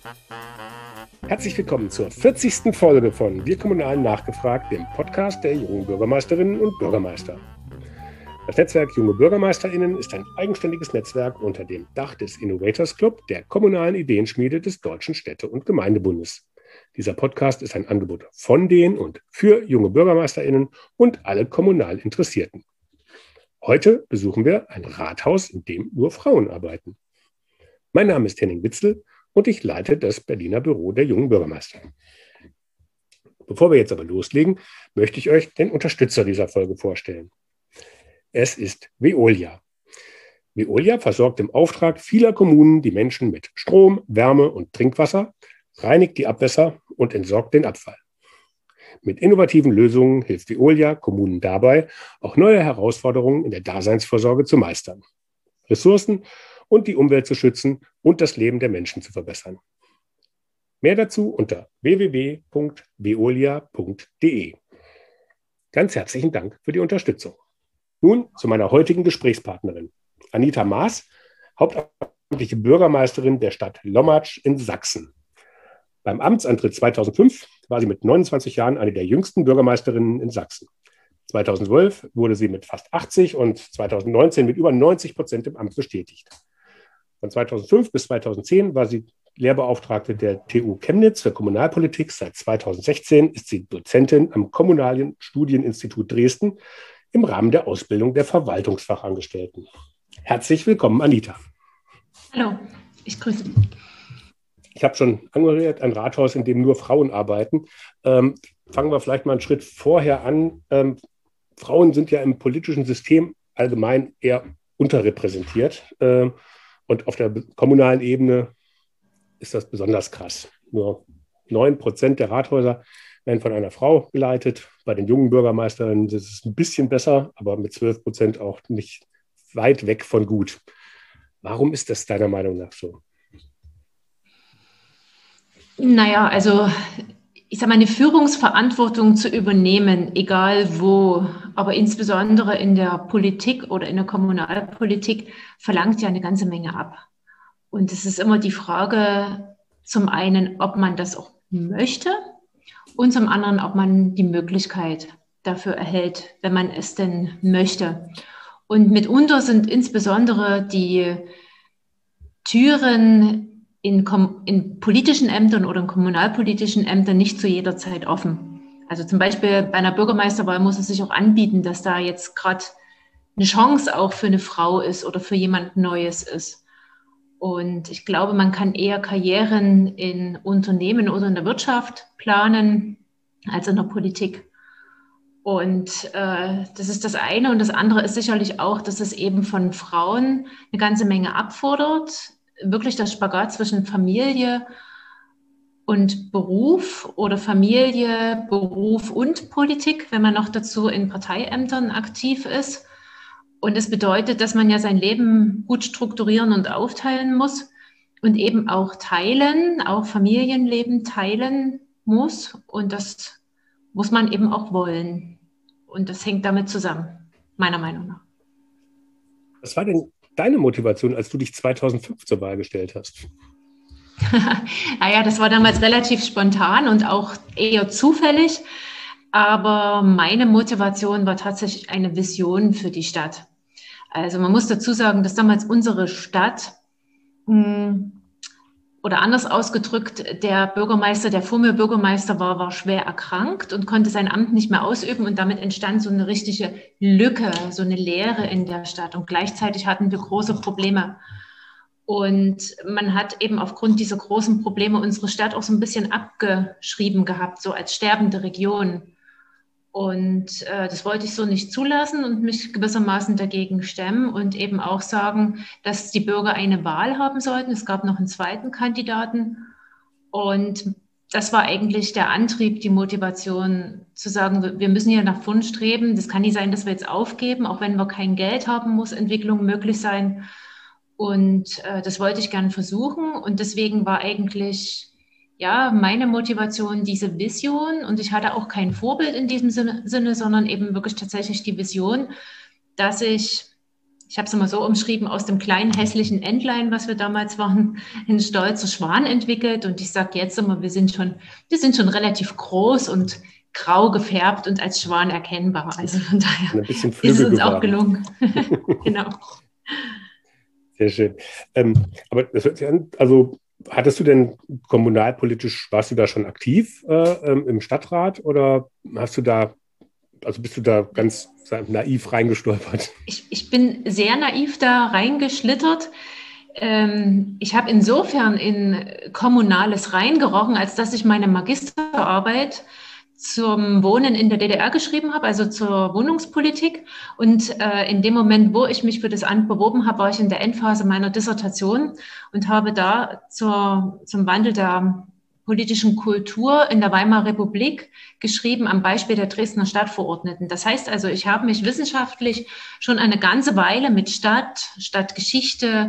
Herzlich willkommen zur 40. Folge von Wir Kommunalen nachgefragt, dem Podcast der jungen Bürgermeisterinnen und Bürgermeister. Das Netzwerk Junge BürgermeisterInnen ist ein eigenständiges Netzwerk unter dem Dach des Innovators Club, der kommunalen Ideenschmiede des Deutschen Städte- und Gemeindebundes. Dieser Podcast ist ein Angebot von den und für junge BürgermeisterInnen und alle kommunal Interessierten. Heute besuchen wir ein Rathaus, in dem nur Frauen arbeiten. Mein Name ist Henning Witzel und ich leite das Berliner Büro der jungen Bürgermeister. Bevor wir jetzt aber loslegen, möchte ich euch den Unterstützer dieser Folge vorstellen. Es ist Veolia. Veolia versorgt im Auftrag vieler Kommunen die Menschen mit Strom, Wärme und Trinkwasser, reinigt die Abwässer und entsorgt den Abfall. Mit innovativen Lösungen hilft Veolia Kommunen dabei, auch neue Herausforderungen in der Daseinsvorsorge zu meistern, Ressourcen und die Umwelt zu schützen und das Leben der Menschen zu verbessern. Mehr dazu unter www.veolia.de. Ganz herzlichen Dank für die Unterstützung. Nun zu meiner heutigen Gesprächspartnerin, Anita Maas, hauptamtliche Bürgermeisterin der Stadt Lommatsch in Sachsen. Beim Amtsantritt 2005 war sie mit 29 Jahren eine der jüngsten Bürgermeisterinnen in Sachsen. 2012 wurde sie mit fast 80 und 2019 mit über 90% im Amt bestätigt. Von 2005 bis 2010 war sie Lehrbeauftragte der TU Chemnitz für Kommunalpolitik. Seit 2016 ist sie Dozentin am Kommunalen Studieninstitut Dresden im Rahmen der Ausbildung der Verwaltungsfachangestellten. Herzlich willkommen, Anita. Hallo, ich grüße dich. Ich habe schon angehört, ein Rathaus, in dem nur Frauen arbeiten. Fangen wir vielleicht mal einen Schritt vorher an. Frauen sind ja im politischen System allgemein eher unterrepräsentiert. Und auf der kommunalen Ebene ist das besonders krass. Nur 9% der Rathäuser werden von einer Frau geleitet. Bei den jungen Bürgermeisterinnen ist es ein bisschen besser, aber mit 12% auch nicht weit weg von gut. Warum ist das deiner Meinung nach so? Naja, also ich sage mal, eine Führungsverantwortung zu übernehmen, egal wo, aber insbesondere in der Politik oder in der Kommunalpolitik, verlangt ja eine ganze Menge ab. Und es ist immer die Frage, zum einen, ob man das auch möchte und zum anderen, ob man die Möglichkeit dafür erhält, wenn man es denn möchte. Und mitunter sind insbesondere die Türen in politischen Ämtern oder in kommunalpolitischen Ämtern nicht zu jeder Zeit offen. Also zum Beispiel bei einer Bürgermeisterwahl muss es sich auch anbieten, dass da jetzt gerade eine Chance auch für eine Frau ist oder für jemand Neues ist. Und ich glaube, man kann eher Karrieren in Unternehmen oder in der Wirtschaft planen als in der Politik. Und das ist das eine. Und das andere ist sicherlich auch, dass es eben von Frauen eine ganze Menge abfordert, wirklich das Spagat zwischen Familie und Beruf oder Familie, Beruf und Politik, wenn man noch dazu in Parteiämtern aktiv ist. Und es bedeutet, dass man ja sein Leben gut strukturieren und aufteilen muss und eben auch teilen, auch Familienleben teilen muss. Und das muss man eben auch wollen. Und das hängt damit zusammen, meiner Meinung nach. Was war denn deine Motivation, als du dich 2005 zur Wahl gestellt hast? Naja, das war damals relativ spontan und auch eher zufällig. Aber meine Motivation war tatsächlich eine Vision für die Stadt. Also man muss dazu sagen, dass damals unsere Stadt, oder anders ausgedrückt, der Bürgermeister, der vor mir Bürgermeister war, war schwer erkrankt und konnte sein Amt nicht mehr ausüben. Und damit entstand so eine richtige Lücke, so eine Leere in der Stadt. Und gleichzeitig hatten wir große Probleme. Und man hat eben aufgrund dieser großen Probleme unsere Stadt auch so ein bisschen abgeschrieben gehabt, so als sterbende Region. Und das wollte ich so nicht zulassen und mich gewissermaßen dagegen stemmen und eben auch sagen, dass die Bürger eine Wahl haben sollten. Es gab noch einen zweiten Kandidaten. Und das war eigentlich der Antrieb, die Motivation zu sagen, wir müssen hier nach vorn streben. Das kann nicht sein, dass wir jetzt aufgeben, auch wenn wir kein Geld haben, muss Entwicklung möglich sein. Und das wollte ich gern versuchen. Und deswegen war eigentlich ja, meine Motivation, diese Vision, und ich hatte auch kein Vorbild in diesem Sinne, sondern eben wirklich tatsächlich die Vision, dass ich ich habe es immer so umschrieben, aus dem kleinen hässlichen Entlein, was wir damals waren, ein stolzer Schwan entwickelt. Und ich sage jetzt immer, wir sind schon relativ groß und grau gefärbt und als Schwan erkennbar. Also von daher ein bisschen ist es Flügel uns auch geworden. gelungen. Genau. Sehr schön. Aber das hört sich an, also hattest du denn kommunalpolitisch, warst du da schon aktiv im Stadtrat oder bist du da ganz naiv reingestolpert? Ich bin sehr naiv da reingeschlittert. Ich habe insofern in Kommunales reingerochen, als dass ich meine Magisterarbeit zum Wohnen in der DDR geschrieben habe, also zur Wohnungspolitik. Und in dem Moment, wo ich mich für das Amt beworben habe, war ich in der Endphase meiner Dissertation und habe da zum Wandel der politischen Kultur in der Weimarer Republik geschrieben am Beispiel der Dresdner Stadtverordneten. Das heißt also, ich habe mich wissenschaftlich schon eine ganze Weile mit Stadtgeschichte,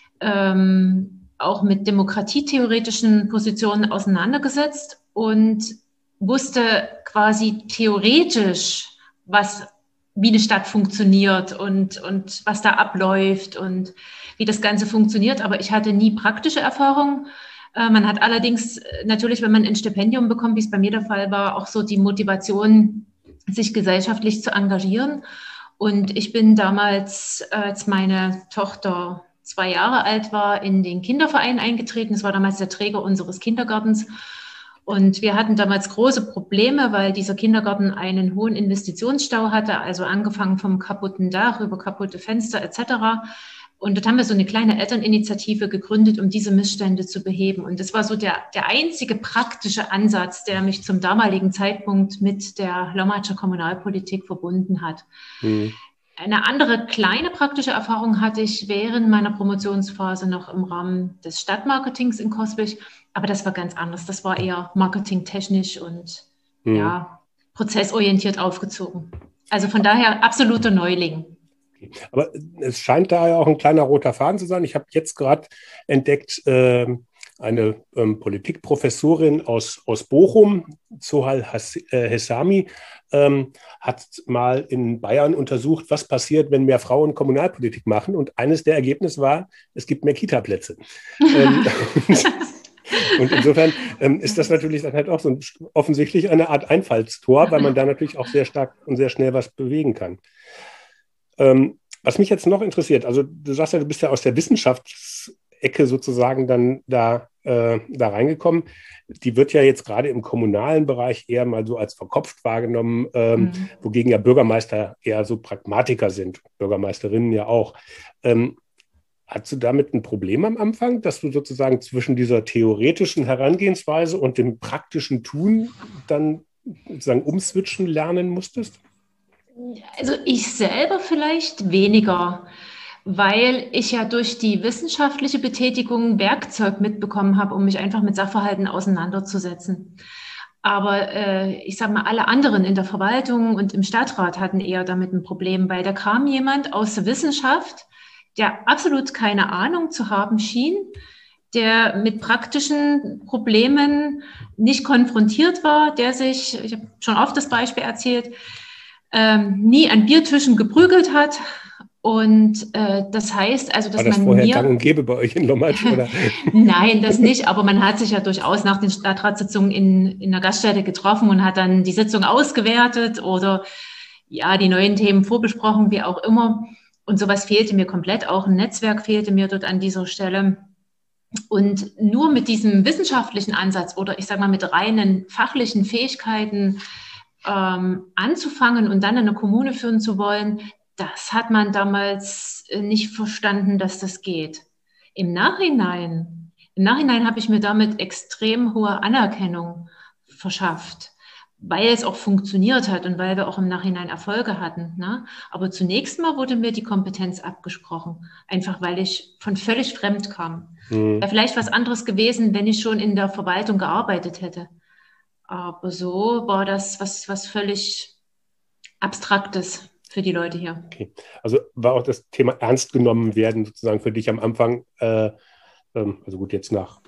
auch mit demokratietheoretischen Positionen auseinandergesetzt und wusste quasi theoretisch, wie eine Stadt funktioniert und was da abläuft und wie das Ganze funktioniert. Aber ich hatte nie praktische Erfahrung. Man hat allerdings natürlich, wenn man ein Stipendium bekommt, wie es bei mir der Fall war, auch so die Motivation, sich gesellschaftlich zu engagieren. Und ich bin damals, als meine Tochter 2 Jahre alt war, in den Kinderverein eingetreten. Das war damals der Träger unseres Kindergartens. Und wir hatten damals große Probleme, weil dieser Kindergarten einen hohen Investitionsstau hatte, also angefangen vom kaputten Dach über kaputte Fenster etc. Und dort haben wir so eine kleine Elterninitiative gegründet, um diese Missstände zu beheben. Und das war so der einzige praktische Ansatz, der mich zum damaligen Zeitpunkt mit der Lommatzscher Kommunalpolitik verbunden hat. Eine andere kleine praktische Erfahrung hatte ich während meiner Promotionsphase noch im Rahmen des Stadtmarketings in Coswig. Aber das war ganz anders. Das war eher marketingtechnisch und prozessorientiert aufgezogen. Also von daher absoluter Neuling. Aber es scheint da ja auch ein kleiner roter Faden zu sein. Ich habe jetzt gerade entdeckt, eine Politikprofessorin aus Bochum, Zohal Hessami, hat mal in Bayern untersucht, was passiert, wenn mehr Frauen Kommunalpolitik machen. Und eines der Ergebnisse war, es gibt mehr Kita-Plätze. Und insofern ist das natürlich dann halt auch so offensichtlich eine Art Einfallstor, weil man da natürlich auch sehr stark und sehr schnell was bewegen kann. Was mich jetzt noch interessiert, also du sagst ja, du bist ja aus der Wissenschaftsecke sozusagen dann da reingekommen. Die wird ja jetzt gerade im kommunalen Bereich eher mal so als verkopft wahrgenommen, wogegen ja Bürgermeister eher so Pragmatiker sind, Bürgermeisterinnen ja auch. Hast du damit ein Problem am Anfang, dass du sozusagen zwischen dieser theoretischen Herangehensweise und dem praktischen Tun dann sozusagen umswitchen lernen musstest? Also ich selber vielleicht weniger, weil ich ja durch die wissenschaftliche Betätigung Werkzeug mitbekommen habe, um mich einfach mit Sachverhalten auseinanderzusetzen. Aber ich sage mal, alle anderen in der Verwaltung und im Stadtrat hatten eher damit ein Problem, weil da kam jemand aus der Wissenschaft, der absolut keine Ahnung zu haben schien, der mit praktischen Problemen nicht konfrontiert war, der sich, ich habe schon oft das Beispiel erzählt, nie an Biertischen geprügelt hat. Und das heißt also, dass war das man vorher gang und gäbe bei euch in Lommatsch, oder? Nein, das nicht. Aber man hat sich ja durchaus nach den Stadtratssitzungen in der Gaststätte getroffen und hat dann die Sitzung ausgewertet oder ja die neuen Themen vorbesprochen, wie auch immer. Und sowas fehlte mir komplett. Auch ein Netzwerk fehlte mir dort an dieser Stelle. Und nur mit diesem wissenschaftlichen Ansatz oder ich sage mal mit reinen fachlichen Fähigkeiten anzufangen und dann eine Kommune führen zu wollen, das hat man damals nicht verstanden, dass das geht. Im Nachhinein habe ich mir damit extrem hohe Anerkennung verschafft, weil es auch funktioniert hat und weil wir auch im Nachhinein Erfolge hatten. Ne? Aber zunächst mal wurde mir die Kompetenz abgesprochen, einfach weil ich von völlig fremd kam. Wäre vielleicht was anderes gewesen, wenn ich schon in der Verwaltung gearbeitet hätte. Aber so war das was völlig Abstraktes für die Leute hier. Okay. Also war auch das Thema ernst genommen werden sozusagen für dich am Anfang, also gut, jetzt nach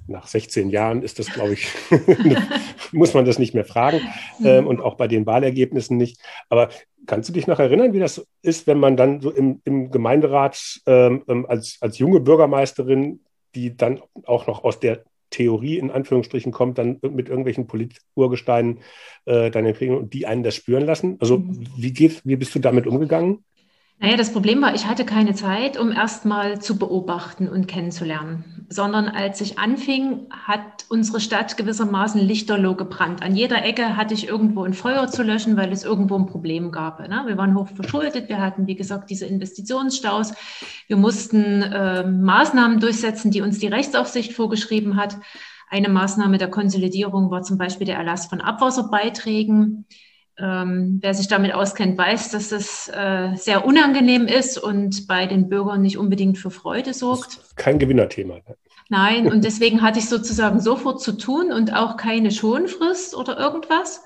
nach 16 Jahren ist das, glaube ich, muss man das nicht mehr fragen und auch bei den Wahlergebnissen nicht. Aber kannst du dich noch erinnern, wie das ist, wenn man dann so im Gemeinderat als junge Bürgermeisterin, die dann auch noch aus der Theorie in Anführungsstrichen kommt, dann mit irgendwelchen Politurgesteinen dann empfehlen und die einen das spüren lassen? Also wie bist du damit umgegangen? Naja, das Problem war, ich hatte keine Zeit, um erst mal zu beobachten und kennenzulernen, sondern als ich anfing, hat unsere Stadt gewissermaßen lichterloh gebrannt. An jeder Ecke hatte ich irgendwo ein Feuer zu löschen, weil es irgendwo ein Problem gab. Ne? Wir waren hoch verschuldet, wir hatten, wie gesagt, diese Investitionsstaus. Wir mussten Maßnahmen durchsetzen, die uns die Rechtsaufsicht vorgeschrieben hat. Eine Maßnahme der Konsolidierung war zum Beispiel der Erlass von Abwasserbeiträgen. Wer sich damit auskennt, weiß, dass das sehr unangenehm ist und bei den Bürgern nicht unbedingt für Freude sorgt. Das ist kein Gewinnerthema. Nein, und deswegen hatte ich sozusagen sofort zu tun und auch keine Schonfrist oder irgendwas.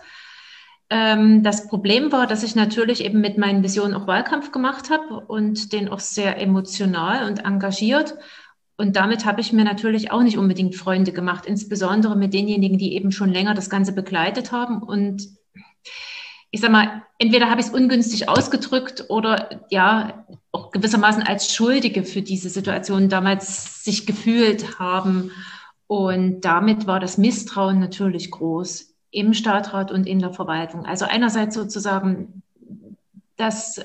Das Problem war, dass ich natürlich eben mit meinen Visionen auch Wahlkampf gemacht habe und den auch sehr emotional und engagiert. Und damit habe ich mir natürlich auch nicht unbedingt Freunde gemacht, insbesondere mit denjenigen, die eben schon länger das Ganze begleitet haben. Und ich sag mal, entweder habe ich es ungünstig ausgedrückt oder ja, auch gewissermaßen als Schuldige für diese Situation damals sich gefühlt haben. Und damit war das Misstrauen natürlich groß im Stadtrat und in der Verwaltung. Also einerseits sozusagen das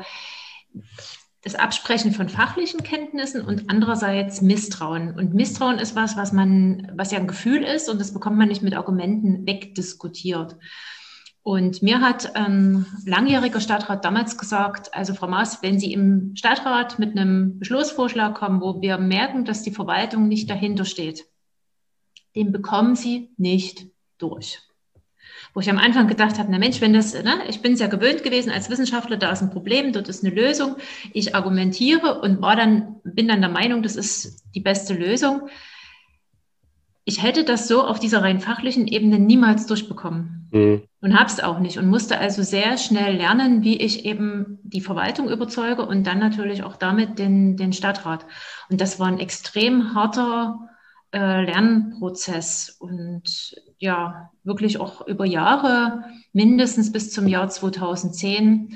Absprechen von fachlichen Kenntnissen und andererseits Misstrauen. Und Misstrauen ist was ja ein Gefühl ist und das bekommt man nicht mit Argumenten wegdiskutiert. Und mir hat ein langjähriger Stadtrat damals gesagt, also Frau Maas, wenn Sie im Stadtrat mit einem Beschlussvorschlag kommen, wo wir merken, dass die Verwaltung nicht dahinter steht, den bekommen Sie nicht durch. Wo ich am Anfang gedacht habe, na Mensch, wenn das, ne, ich bin es ja gewöhnt gewesen als Wissenschaftler, da ist ein Problem, dort ist eine Lösung. Ich argumentiere und bin dann der Meinung, das ist die beste Lösung. Ich hätte das so auf dieser rein fachlichen Ebene niemals durchbekommen und habe es auch nicht und musste also sehr schnell lernen, wie ich eben die Verwaltung überzeuge und dann natürlich auch damit den Stadtrat. Und das war ein extrem harter Lernprozess und ja, wirklich auch über Jahre, mindestens bis zum Jahr 2010,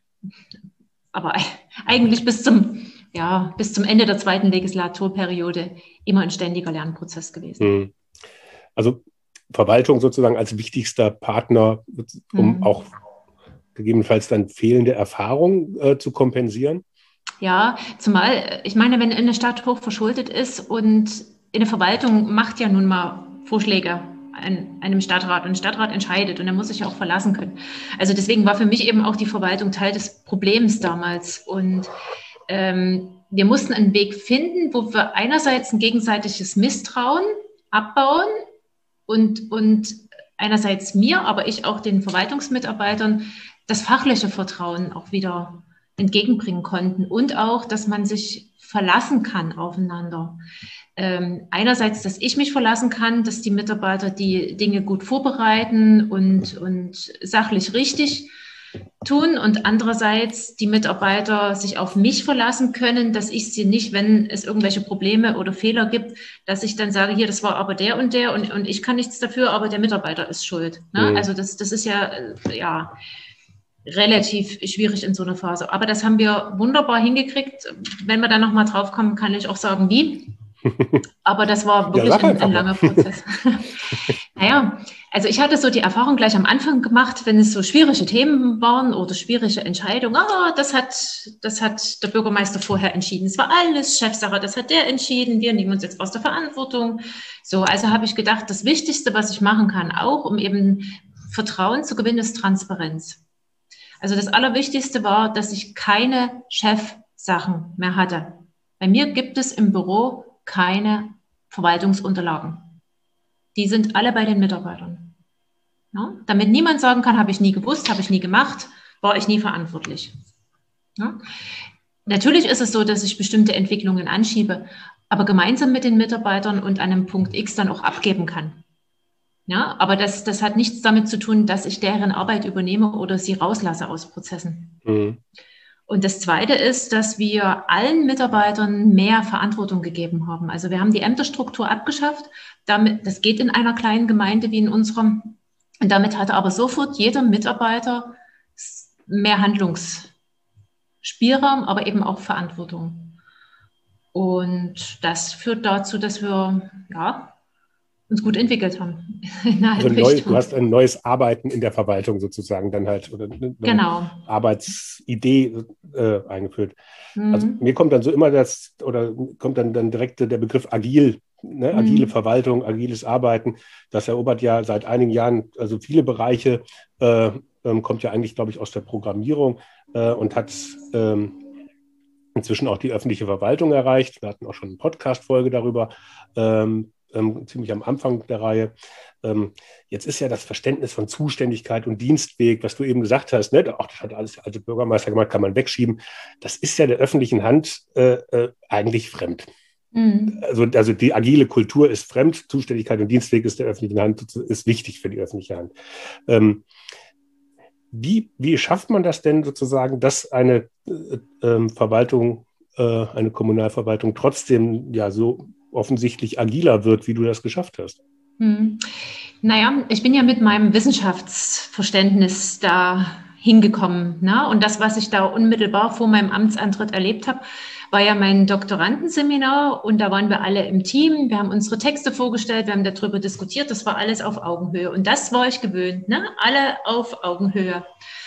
aber eigentlich bis zum Ende der zweiten Legislaturperiode immer ein ständiger Lernprozess gewesen. Also Verwaltung sozusagen als wichtigster Partner, um auch gegebenenfalls dann fehlende Erfahrung zu kompensieren? Ja, zumal, ich meine, wenn eine Stadt hoch verschuldet ist und eine Verwaltung macht ja nun mal Vorschläge einem Stadtrat und ein Stadtrat entscheidet und er muss sich ja auch verlassen können. Also deswegen war für mich eben auch die Verwaltung Teil des Problems damals und wir mussten einen Weg finden, wo wir einerseits ein gegenseitiges Misstrauen abbauen und einerseits mir, aber ich auch den Verwaltungsmitarbeitern das fachliche Vertrauen auch wieder entgegenbringen konnten und auch, dass man sich verlassen kann aufeinander. Einerseits, dass ich mich verlassen kann, dass die Mitarbeiter die Dinge gut vorbereiten und sachlich richtig tun und andererseits die Mitarbeiter sich auf mich verlassen können, dass ich sie nicht, wenn es irgendwelche Probleme oder Fehler gibt, dass ich dann sage, hier, das war aber der und ich kann nichts dafür, aber der Mitarbeiter ist schuld. Ne? Also das ist ja relativ schwierig in so einer Phase. Aber das haben wir wunderbar hingekriegt. Wenn wir da nochmal drauf kommen, kann ich auch sagen, wie. Aber das war wirklich ein langer Prozess. Naja, also ich hatte so die Erfahrung gleich am Anfang gemacht, wenn es so schwierige Themen waren oder schwierige Entscheidungen, das hat der Bürgermeister vorher entschieden. Es war alles Chefsache, das hat der entschieden, wir nehmen uns jetzt aus der Verantwortung. So, also habe ich gedacht, das Wichtigste, was ich machen kann, auch um eben Vertrauen zu gewinnen, ist Transparenz. Also das Allerwichtigste war, dass ich keine Chefsachen mehr hatte. Bei mir gibt es im Büro keine Verwaltungsunterlagen. Die sind alle bei den Mitarbeitern. Ja? Damit niemand sagen kann, habe ich nie gewusst, habe ich nie gemacht, war ich nie verantwortlich. Ja? Natürlich ist es so, dass ich bestimmte Entwicklungen anschiebe, aber gemeinsam mit den Mitarbeitern und an einem Punkt X dann auch abgeben kann. Ja? Aber das hat nichts damit zu tun, dass ich deren Arbeit übernehme oder sie rauslasse aus Prozessen. Und das Zweite ist, dass wir allen Mitarbeitern mehr Verantwortung gegeben haben. Also wir haben die Ämterstruktur abgeschafft. Das geht in einer kleinen Gemeinde wie in unserem. Und damit hat aber sofort jeder Mitarbeiter mehr Handlungsspielraum, aber eben auch Verantwortung. Und das führt dazu, dass wir uns gut entwickelt haben. Also du hast ein neues Arbeiten in der Verwaltung sozusagen dann halt, oder eine Arbeitsidee eingeführt. Also mir kommt dann so immer kommt dann direkt der Begriff agil, ne? Agile Verwaltung, agiles Arbeiten. Das erobert ja seit einigen Jahren also viele Bereiche, kommt ja eigentlich, glaube ich, aus der Programmierung und hat inzwischen auch die öffentliche Verwaltung erreicht. Wir hatten auch schon eine Podcast-Folge darüber, ziemlich am Anfang der Reihe. Jetzt ist ja das Verständnis von Zuständigkeit und Dienstweg, was du eben gesagt hast, ne? Auch das hat alles alte Bürgermeister gemacht, kann man wegschieben. Das ist ja der öffentlichen Hand eigentlich fremd. Also die agile Kultur ist fremd, Zuständigkeit und Dienstweg ist der öffentlichen Hand, ist wichtig für die öffentliche Hand. Wie schafft man das denn sozusagen, dass eine Verwaltung, eine Kommunalverwaltung trotzdem ja so offensichtlich agiler wird, wie du das geschafft hast? Naja, ich bin ja mit meinem Wissenschaftsverständnis da hingekommen. Ne? Und das, was ich da unmittelbar vor meinem Amtsantritt erlebt habe, war ja mein Doktorandenseminar und da waren wir alle im Team. Wir haben unsere Texte vorgestellt, wir haben darüber diskutiert. Das war alles auf Augenhöhe und das war ich gewöhnt, ne? Alle auf Augenhöhe.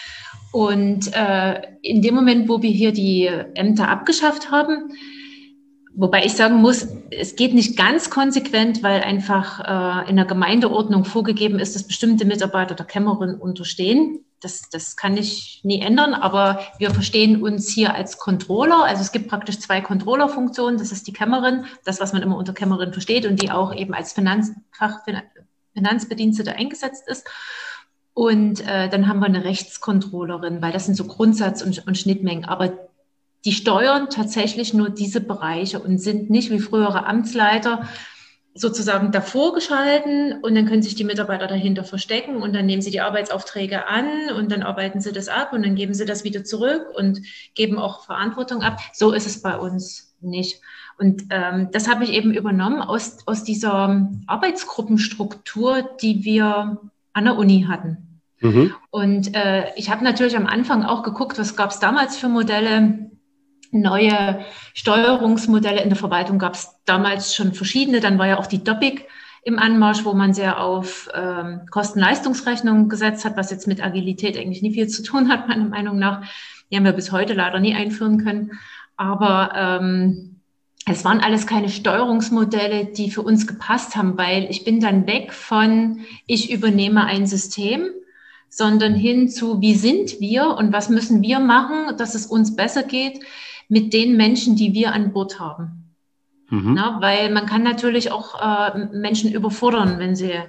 Und in dem Moment, wo wir hier die Ämter abgeschafft haben, wobei ich sagen muss, es geht nicht ganz konsequent, weil einfach in der Gemeindeordnung vorgegeben ist, dass bestimmte Mitarbeiter der Kämmerin unterstehen. Das kann ich nie ändern, aber wir verstehen uns hier als Controller. Also es gibt praktisch 2 Controller-Funktionen. Das ist die Kämmerin, das, was man immer unter Kämmerin versteht und die auch eben als Finanzbedienstete eingesetzt ist. Und dann haben wir eine Rechtscontrollerin, weil das sind so Grundsatz- und Schnittmengen. Aber die steuern tatsächlich nur diese Bereiche und sind nicht wie frühere Amtsleiter sozusagen davor geschalten und dann können sich die Mitarbeiter dahinter verstecken und dann nehmen sie die Arbeitsaufträge an und dann arbeiten sie das ab und dann geben sie das wieder zurück und geben auch Verantwortung ab. So ist es bei uns nicht. Und das habe ich eben übernommen aus dieser Arbeitsgruppenstruktur, die wir an der Uni hatten. Und ich habe natürlich am Anfang auch geguckt, was gab es damals für Modelle. Neue Steuerungsmodelle in der Verwaltung gab es damals schon verschiedene. Dann war ja auch die DOPIC im Anmarsch, wo man sehr auf Kosten-Leistungsrechnung gesetzt hat, was jetzt mit Agilität eigentlich nie viel zu tun hat, meiner Meinung nach. Die haben wir bis heute leider nie einführen können. Aber es waren alles keine Steuerungsmodelle, die für uns gepasst haben, weil ich bin dann weg von, ich übernehme ein System, sondern hin zu, wie sind wir und was müssen wir machen, dass es uns besser geht mit den Menschen, die wir an Bord haben. Na, weil man kann natürlich auch Menschen überfordern, wenn sie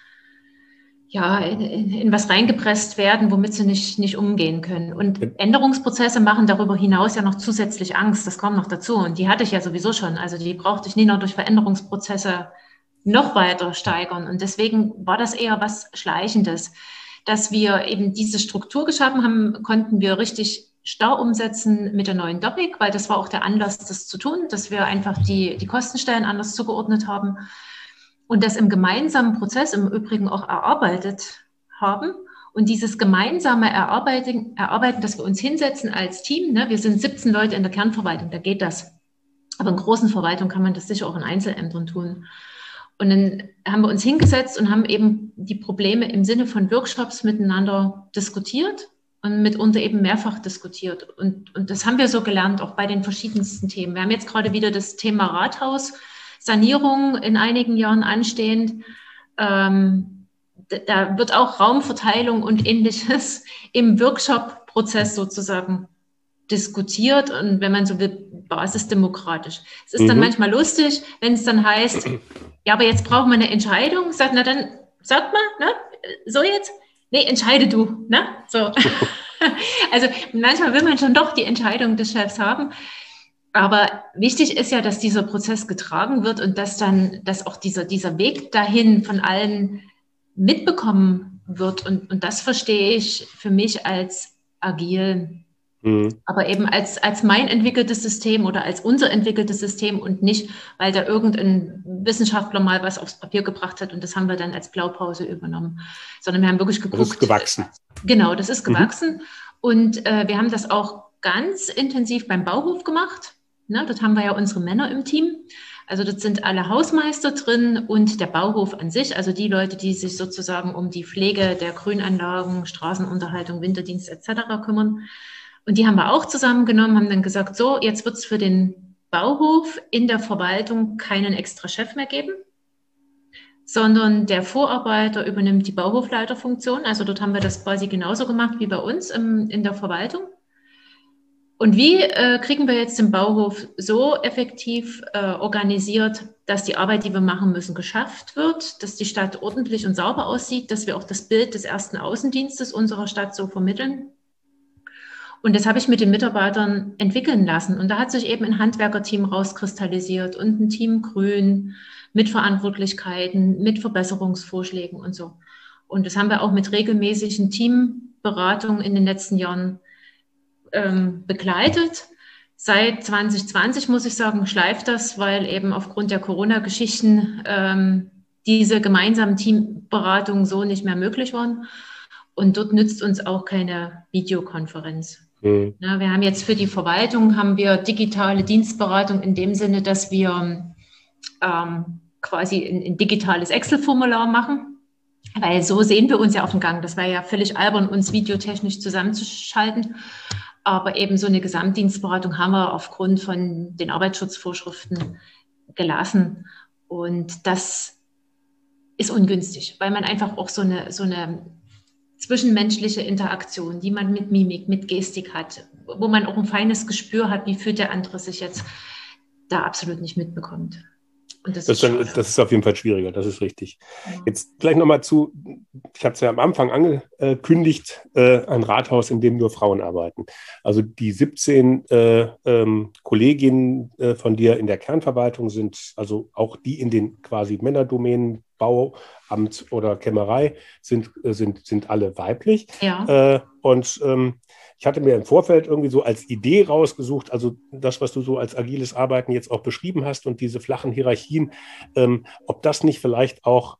in was reingepresst werden, womit sie nicht umgehen können. Und Änderungsprozesse machen darüber hinaus ja noch zusätzlich Angst. Das kommt noch dazu. Und die hatte ich ja sowieso schon. Also die brauchte ich nie noch durch Veränderungsprozesse noch weiter steigern. Und deswegen war das eher was Schleichendes. Dass wir eben diese Struktur geschaffen haben, konnten wir richtig starr umsetzen mit der neuen DOPIC, weil das war auch der Anlass, das zu tun, dass wir einfach die Kostenstellen anders zugeordnet haben und das im gemeinsamen Prozess im Übrigen auch erarbeitet haben. Und dieses gemeinsame Erarbeiten, dass wir uns hinsetzen als Team, ne, wir sind 17 Leute in der Kernverwaltung, da geht das. Aber in großen Verwaltungen kann man das sicher auch in Einzelämtern tun. Und dann haben wir uns hingesetzt und haben eben die Probleme im Sinne von Workshops miteinander diskutiert und mitunter eben mehrfach diskutiert. Und das haben wir so gelernt, auch bei den verschiedensten Themen. Wir haben jetzt gerade wieder das Thema Rathaussanierung in einigen Jahren anstehend. Da wird auch Raumverteilung und Ähnliches im Workshop-Prozess sozusagen diskutiert und wenn man so will, basisdemokratisch. Es ist dann manchmal lustig, wenn es dann heißt, ja, aber jetzt brauchen wir eine Entscheidung. Sagt, na dann, sagt mal, ne, so jetzt? Nee, entscheide du, ne? So. Also manchmal will man schon doch die Entscheidung des Chefs haben. Aber wichtig ist ja, dass dieser Prozess getragen wird und dass auch dieser Weg dahin von allen mitbekommen wird. Und das verstehe ich für mich als agil. Aber eben als mein entwickeltes System oder als unser entwickeltes System und nicht, weil da irgendein Wissenschaftler mal was aufs Papier gebracht hat und das haben wir dann als Blaupause übernommen. Sondern wir haben wirklich geguckt. Das ist gewachsen. Genau, das ist gewachsen. Und wir haben das auch ganz intensiv beim Bauhof gemacht. Ne, dort haben wir ja unsere Männer im Team. Also dort sind alle Hausmeister drin und der Bauhof an sich, also die Leute, die sich sozusagen um die Pflege der Grünanlagen, Straßenunterhaltung, Winterdienst etc. kümmern. Und die haben wir auch zusammengenommen, haben dann gesagt, so, jetzt wird es für den Bauhof in der Verwaltung keinen extra Chef mehr geben, sondern der Vorarbeiter übernimmt die Bauhofleiterfunktion. Also dort haben wir das quasi genauso gemacht wie bei uns in der Verwaltung. Und wie kriegen wir jetzt den Bauhof so effektiv organisiert, dass die Arbeit, die wir machen müssen, geschafft wird, dass die Stadt ordentlich und sauber aussieht, dass wir auch das Bild des ersten Außendienstes unserer Stadt so vermitteln? Und das habe ich mit den Mitarbeitern entwickeln lassen. Und da hat sich eben ein Handwerkerteam rauskristallisiert und ein Team Grün mit Verantwortlichkeiten, mit Verbesserungsvorschlägen und so. Und das haben wir auch mit regelmäßigen Teamberatungen in den letzten Jahren begleitet. Seit 2020, muss ich sagen, schleift das, weil eben aufgrund der Corona-Geschichten diese gemeinsamen Teamberatungen so nicht mehr möglich waren. Und dort nützt uns auch keine Videokonferenz. Ja, wir haben jetzt für die Verwaltung haben wir digitale Dienstberatung in dem Sinne, dass wir quasi ein digitales Excel-Formular machen, weil so sehen wir uns ja auf dem Gang. Das wäre ja völlig albern, uns videotechnisch zusammenzuschalten. Aber eben so eine Gesamtdienstberatung haben wir aufgrund von den Arbeitsschutzvorschriften gelassen. Und das ist ungünstig, weil man einfach auch so eine zwischenmenschliche Interaktion, die man mit Mimik, mit Gestik hat, wo man auch ein feines Gespür hat, wie fühlt der andere sich jetzt, da absolut nicht mitbekommt. Und das ist auf jeden Fall schwieriger, das ist richtig. Ja. Jetzt gleich nochmal zu, ich habe es ja am Anfang angekündigt, ein Rathaus, in dem nur Frauen arbeiten. Also die 17 Kolleginnen von dir in der Kernverwaltung sind, also auch die in den quasi Männerdomänen, Bau, Amt oder Kämmerei, sind alle weiblich. Ja. Ich hatte mir im Vorfeld irgendwie so als Idee rausgesucht, also das, was du so als agiles Arbeiten jetzt auch beschrieben hast und diese flachen Hierarchien, ob das nicht vielleicht auch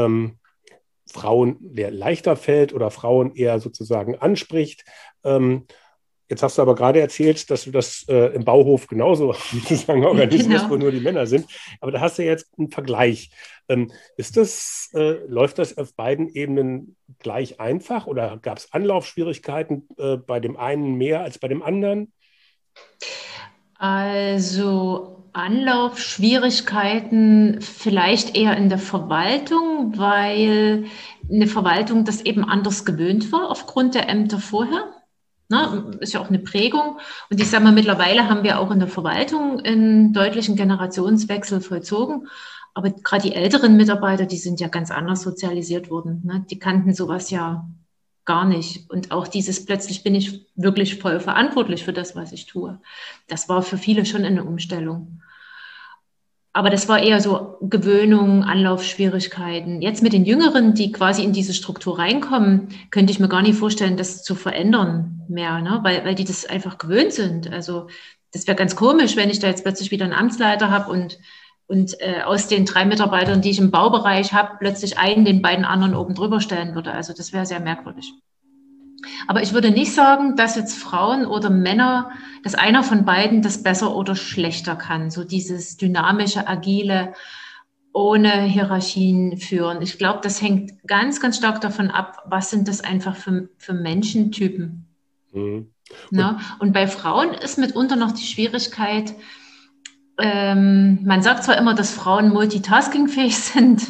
Frauen leichter fällt oder Frauen eher sozusagen anspricht. Jetzt hast du aber gerade erzählt, dass du das im Bauhof genauso sozusagen organisierst, wo nur die Männer sind. Aber da hast du jetzt einen Vergleich. Läuft das auf beiden Ebenen gleich einfach oder gab es Anlaufschwierigkeiten bei dem einen mehr als bei dem anderen? Also Anlaufschwierigkeiten vielleicht eher in der Verwaltung, weil eine Verwaltung das eben anders gewöhnt war aufgrund der Ämter vorher. Na, ist ja auch eine Prägung. Und ich sage mal, mittlerweile haben wir auch in der Verwaltung einen deutlichen Generationswechsel vollzogen. Aber gerade die älteren Mitarbeiter, die sind ja ganz anders sozialisiert worden. Ne? Die kannten sowas ja gar nicht. Und auch dieses plötzlich bin ich wirklich voll verantwortlich für das, was ich tue. Das war für viele schon eine Umstellung. Aber das war eher so Gewöhnung, Anlaufschwierigkeiten. Jetzt mit den Jüngeren, die quasi in diese Struktur reinkommen, könnte ich mir gar nicht vorstellen, das zu verändern mehr, ne? Weil die das einfach gewöhnt sind. Also das wäre ganz komisch, wenn ich da jetzt plötzlich wieder einen Amtsleiter habe und aus den 3 Mitarbeitern, die ich im Baubereich habe, plötzlich einen den beiden anderen oben drüber stellen würde. Also das wäre sehr merkwürdig. Aber ich würde nicht sagen, dass jetzt Frauen oder Männer, dass einer von beiden das besser oder schlechter kann. So dieses dynamische, agile, ohne Hierarchien führen. Ich glaube, das hängt ganz, ganz stark davon ab, was sind das einfach für Menschentypen. Mhm. Und bei Frauen ist mitunter noch die Schwierigkeit, man sagt zwar immer, dass Frauen multitaskingfähig sind,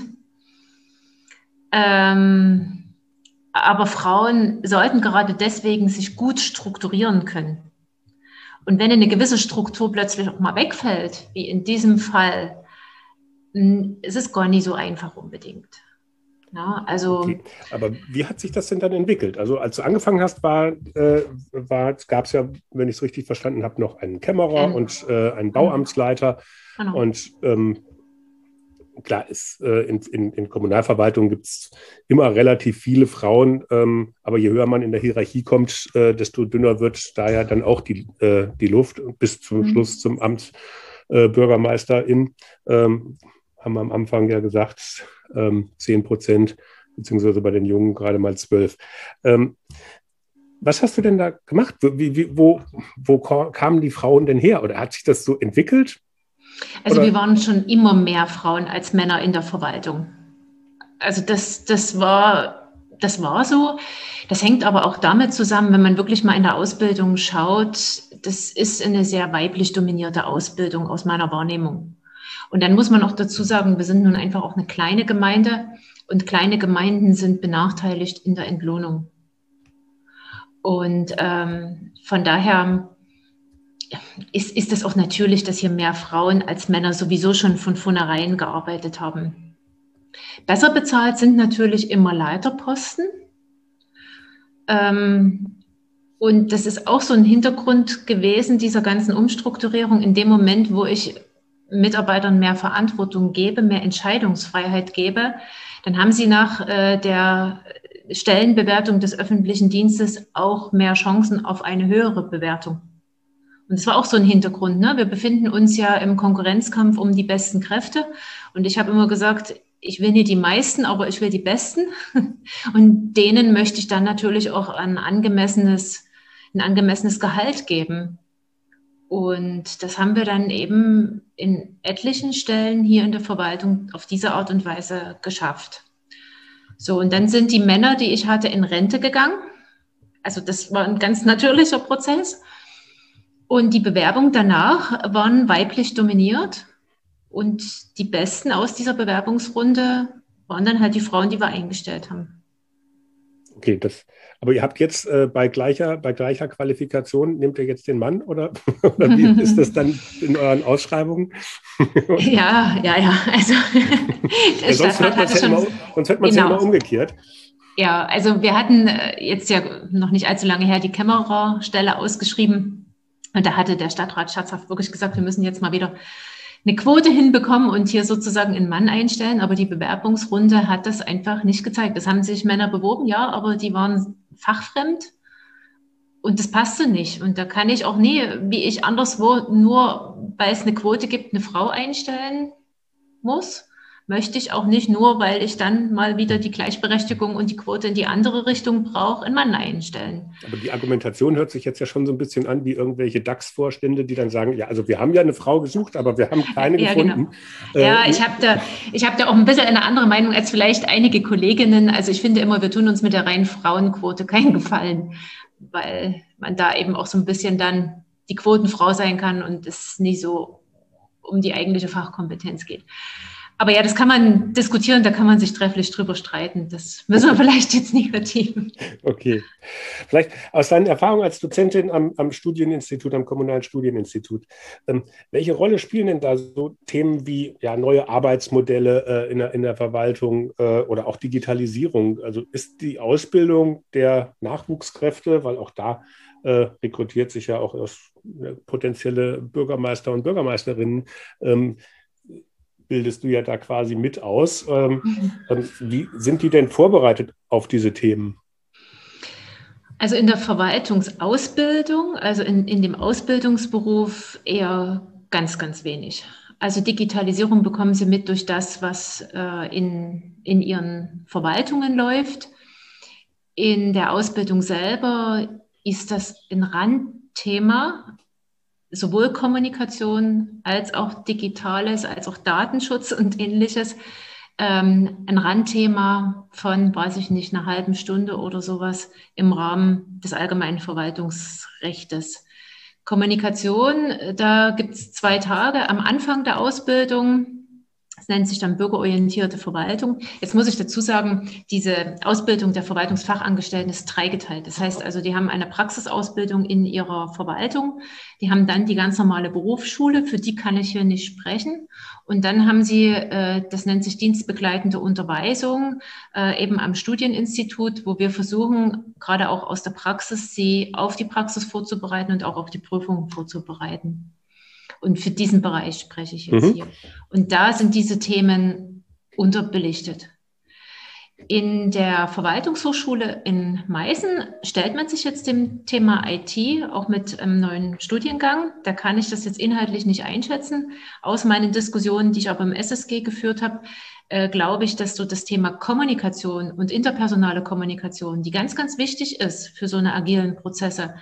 aber Frauen sollten gerade deswegen sich gut strukturieren können. Und wenn eine gewisse Struktur plötzlich auch mal wegfällt, wie in diesem Fall, ist es gar nicht so einfach unbedingt. Ja, also, okay. Aber wie hat sich das denn dann entwickelt? Also als du angefangen hast, gab es ja, wenn ich es richtig verstanden habe, noch einen Kämmerer und einen Bauamtsleiter. Genau. Und klar, in Kommunalverwaltung gibt es immer relativ viele Frauen, aber je höher man in der Hierarchie kommt, desto dünner wird da ja dann auch die Luft bis zum Schluss zum Amt Bürgermeisterin. Haben wir am Anfang ja gesagt, 10%, beziehungsweise bei den Jungen gerade mal 12%. Was hast du denn da gemacht? Wo kamen die Frauen denn her? Oder hat sich das so entwickelt? Also wir waren schon immer mehr Frauen als Männer in der Verwaltung. Also das war so. Das hängt aber auch damit zusammen, wenn man wirklich mal in der Ausbildung schaut, das ist eine sehr weiblich dominierte Ausbildung aus meiner Wahrnehmung. Und dann muss man auch dazu sagen, wir sind nun einfach auch eine kleine Gemeinde und kleine Gemeinden sind benachteiligt in der Entlohnung. Und von daher ist es auch natürlich, dass hier mehr Frauen als Männer sowieso schon von vornherein gearbeitet haben. Besser bezahlt sind natürlich immer Leiterposten. Und das ist auch so ein Hintergrund gewesen dieser ganzen Umstrukturierung. In dem Moment, wo ich Mitarbeitern mehr Verantwortung gebe, mehr Entscheidungsfreiheit gebe, dann haben sie nach der Stellenbewertung des öffentlichen Dienstes auch mehr Chancen auf eine höhere Bewertung. Und das war auch so ein Hintergrund, ne? Wir befinden uns ja im Konkurrenzkampf um die besten Kräfte. Und ich habe immer gesagt, ich will nicht die meisten, aber ich will die Besten. Und denen möchte ich dann natürlich auch ein angemessenes Gehalt geben. Und das haben wir dann eben in etlichen Stellen hier in der Verwaltung auf diese Art und Weise geschafft. So, und dann sind die Männer, die ich hatte, in Rente gegangen. Also das war ein ganz natürlicher Prozess. Und die Bewerbungen danach waren weiblich dominiert. Und die Besten aus dieser Bewerbungsrunde waren dann halt die Frauen, die wir eingestellt haben. Okay, aber ihr habt jetzt bei gleicher Qualifikation, nehmt ihr jetzt den Mann oder wie ist das dann in euren Ausschreibungen? Ja. Also ja, sonst hört man es ja immer umgekehrt. Ja, also wir hatten jetzt ja noch nicht allzu lange her die Kämmererstelle ausgeschrieben. Und da hatte der Stadtrat scherzhaft wirklich gesagt, wir müssen jetzt mal wieder eine Quote hinbekommen und hier sozusagen einen Mann einstellen. Aber die Bewerbungsrunde hat das einfach nicht gezeigt. Es haben sich Männer beworben, ja, aber die waren fachfremd und das passte nicht. Und da kann ich auch nie, wie ich anderswo, nur weil es eine Quote gibt, eine Frau einstellen muss. Möchte ich auch nicht nur, weil ich dann mal wieder die Gleichberechtigung und die Quote in die andere Richtung brauche, einen Mann einstellen. Aber die Argumentation hört sich jetzt ja schon so ein bisschen an wie irgendwelche DAX-Vorstände, die dann sagen, ja, also wir haben ja eine Frau gesucht, aber wir haben keine gefunden. Genau. Ja, ich hab da auch ein bisschen eine andere Meinung als vielleicht einige Kolleginnen. Also ich finde immer, wir tun uns mit der reinen Frauenquote keinen Gefallen, weil man da eben auch so ein bisschen dann die Quotenfrau sein kann und es nicht so um die eigentliche Fachkompetenz geht. Aber ja, das kann man diskutieren, da kann man sich trefflich drüber streiten. Das müssen wir vielleicht jetzt nicht vertiefen. Okay. Vielleicht aus deinen Erfahrungen als Dozentin am Studieninstitut, am Kommunalen Studieninstitut, welche Rolle spielen denn da so Themen wie neue Arbeitsmodelle in der Verwaltung oder auch Digitalisierung? Also ist die Ausbildung der Nachwuchskräfte, weil auch da rekrutiert sich ja auch potenzielle Bürgermeister und Bürgermeisterinnen, bildest du ja da quasi mit aus. Wie sind die denn vorbereitet auf diese Themen? Also in der Verwaltungsausbildung, also in dem Ausbildungsberuf eher ganz, ganz wenig. Also Digitalisierung bekommen sie mit durch das, was in ihren Verwaltungen läuft. In der Ausbildung selber ist das ein Randthema. Sowohl Kommunikation als auch Digitales, als auch Datenschutz und Ähnliches. Ein Randthema von, weiß ich nicht, einer halben Stunde oder sowas im Rahmen des allgemeinen Verwaltungsrechtes. Kommunikation, da gibt es 2 Tage am Anfang der Ausbildung. Das nennt sich dann bürgerorientierte Verwaltung. Jetzt muss ich dazu sagen, diese Ausbildung der Verwaltungsfachangestellten ist dreigeteilt. Das heißt also, die haben eine Praxisausbildung in ihrer Verwaltung. Die haben dann die ganz normale Berufsschule, für die kann ich hier nicht sprechen. Und dann haben sie, das nennt sich dienstbegleitende Unterweisung, eben am Studieninstitut, wo wir versuchen, gerade auch aus der Praxis, sie auf die Praxis vorzubereiten und auch auf die Prüfungen vorzubereiten. Und für diesen Bereich spreche ich jetzt hier. Und da sind diese Themen unterbelichtet. In der Verwaltungshochschule in Meißen stellt man sich jetzt dem Thema IT auch mit einem neuen Studiengang. Da kann ich das jetzt inhaltlich nicht einschätzen. Aus meinen Diskussionen, die ich aber im SSG geführt habe, glaube ich, dass so das Thema Kommunikation und interpersonale Kommunikation, die ganz, ganz wichtig ist für so eine agilen Prozesse,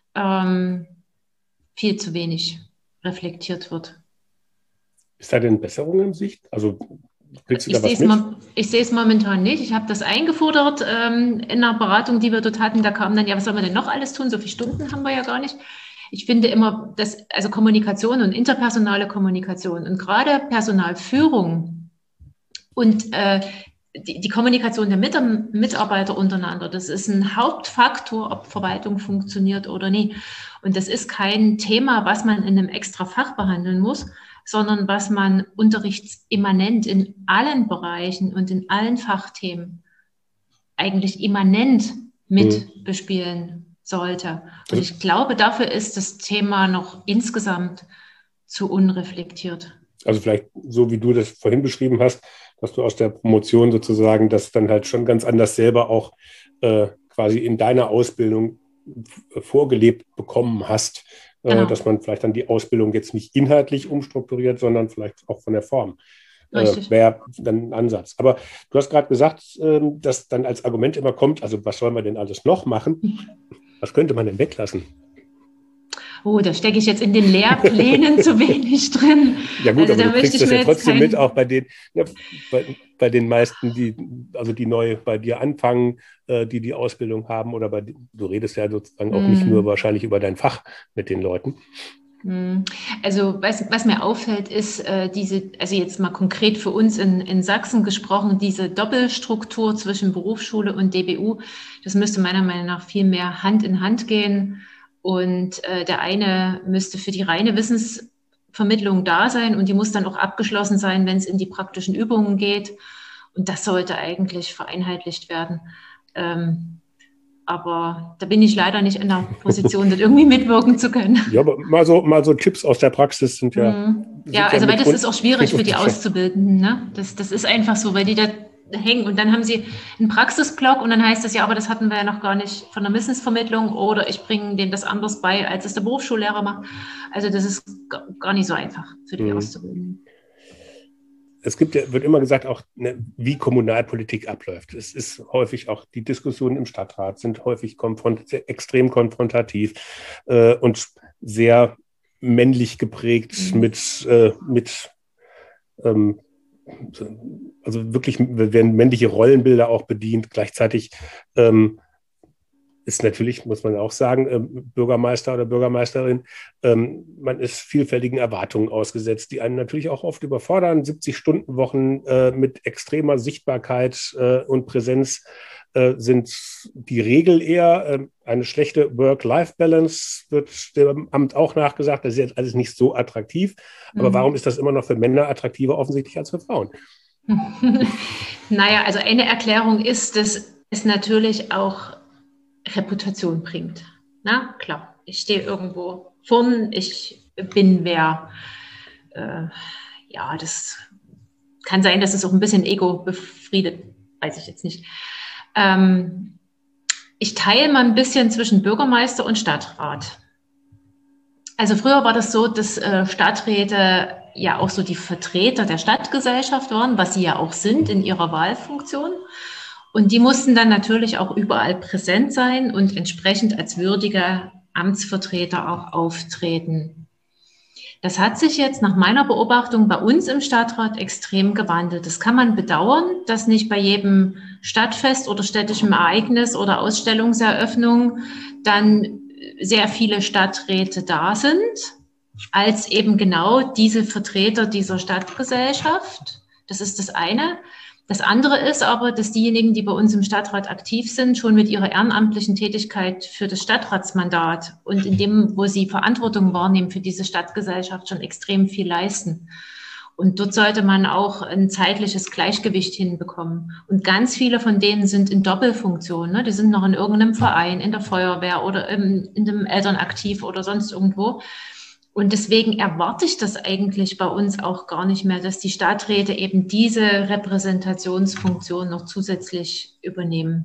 viel zu wenig reflektiert wird. Ist da denn Besserung in Sicht? Also kriegst du da was mit? mit? Ich sehe es momentan nicht. Ich habe das eingefordert in einer Beratung, die wir dort hatten. Da kam dann, ja, was sollen wir denn noch alles tun? So viele Stunden haben wir ja gar nicht. Ich finde immer, dass also Kommunikation und interpersonale Kommunikation und gerade Personalführung und die Kommunikation der Mitarbeiter untereinander, das ist ein Hauptfaktor, ob Verwaltung funktioniert oder nicht. Und das ist kein Thema, was man in einem extra Fach behandeln muss, sondern was man unterrichtsimmanent in allen Bereichen und in allen Fachthemen eigentlich immanent mit bespielen sollte. Und ich glaube, dafür ist das Thema noch insgesamt zu unreflektiert. Also vielleicht so, wie du das vorhin beschrieben hast, dass du aus der Promotion sozusagen das dann halt schon ganz anders selber auch quasi in deiner Ausbildung vorgelebt bekommen hast, genau. Dass man vielleicht dann die Ausbildung jetzt nicht inhaltlich umstrukturiert, sondern vielleicht auch von der Form. Wäre dann ein Ansatz. Aber du hast gerade gesagt, dass dann als Argument immer kommt, also was sollen wir denn alles noch machen? Was könnte man denn weglassen? Oh, da stecke ich jetzt in den Lehrplänen zu wenig drin. Ja gut, also aber du kriegst das ja trotzdem mit, auch bei den meisten, die neu bei dir anfangen, die Ausbildung haben, oder du redest ja sozusagen auch nicht nur wahrscheinlich über dein Fach mit den Leuten. Also was mir auffällt, ist also jetzt mal konkret für uns in Sachsen gesprochen, diese Doppelstruktur zwischen Berufsschule und DBU, das müsste meiner Meinung nach viel mehr Hand in Hand gehen. Und der eine müsste für die reine Wissensvermittlung da sein und die muss dann auch abgeschlossen sein, wenn es in die praktischen Übungen geht. Und das sollte eigentlich vereinheitlicht werden. Aber da bin ich leider nicht in der Position, dort irgendwie mitwirken zu können. Ja, aber mal so Tipps aus der Praxis sind ja... Ja, also weil das ist auch schwierig für die Auszubildenden. Ne? Das ist einfach so, weil die da hängen und dann haben sie einen Praxisblock und dann heißt es ja, aber das hatten wir ja noch gar nicht von der Wissensvermittlung oder ich bringe denen das anders bei, als es der Berufsschullehrer macht. Also das ist gar nicht so einfach für die Auszubildenden. Es wird immer gesagt, auch wie Kommunalpolitik abläuft. Es ist häufig auch die Diskussionen im Stadtrat sind häufig extrem konfrontativ und sehr männlich geprägt also wirklich werden männliche Rollenbilder auch bedient. Gleichzeitig ist natürlich, muss man auch sagen, Bürgermeister oder Bürgermeisterin, man ist vielfältigen Erwartungen ausgesetzt, die einen natürlich auch oft überfordern. 70-Stunden-Wochen mit extremer Sichtbarkeit und Präsenz sind die Regel eher. Eine schlechte Work-Life-Balance wird dem Amt auch nachgesagt. Das ist jetzt alles nicht so attraktiv. Aber warum ist das immer noch für Männer attraktiver offensichtlich als für Frauen? Naja, also eine Erklärung ist, dass es natürlich auch Reputation bringt. Na klar, ich stehe irgendwo vorn, ich bin wer. Ja, das kann sein, dass es auch ein bisschen Ego befriedet, weiß ich jetzt nicht. Ich teile mal ein bisschen zwischen Bürgermeister und Stadtrat. Also früher war das so, dass Stadträte ja auch so die Vertreter der Stadtgesellschaft waren, was sie ja auch sind in ihrer Wahlfunktion. Und die mussten dann natürlich auch überall präsent sein und entsprechend als würdige Amtsvertreter auch auftreten. Das hat sich jetzt nach meiner Beobachtung bei uns im Stadtrat extrem gewandelt. Das kann man bedauern, dass nicht bei jedem Stadtfest oder städtischem Ereignis oder Ausstellungseröffnung dann sehr viele Stadträte da sind, als eben genau diese Vertreter dieser Stadtgesellschaft. Das ist das eine. Das andere ist aber, dass diejenigen, die bei uns im Stadtrat aktiv sind, schon mit ihrer ehrenamtlichen Tätigkeit für das Stadtratsmandat und in dem, wo sie Verantwortung wahrnehmen für diese Stadtgesellschaft, schon extrem viel leisten. Und dort sollte man auch ein zeitliches Gleichgewicht hinbekommen. Und ganz viele von denen sind in Doppelfunktion. Ne? Die sind noch in irgendeinem Verein, in der Feuerwehr oder in dem Elternaktiv oder sonst irgendwo. Und deswegen erwarte ich das eigentlich bei uns auch gar nicht mehr, dass die Stadträte eben diese Repräsentationsfunktion noch zusätzlich übernehmen.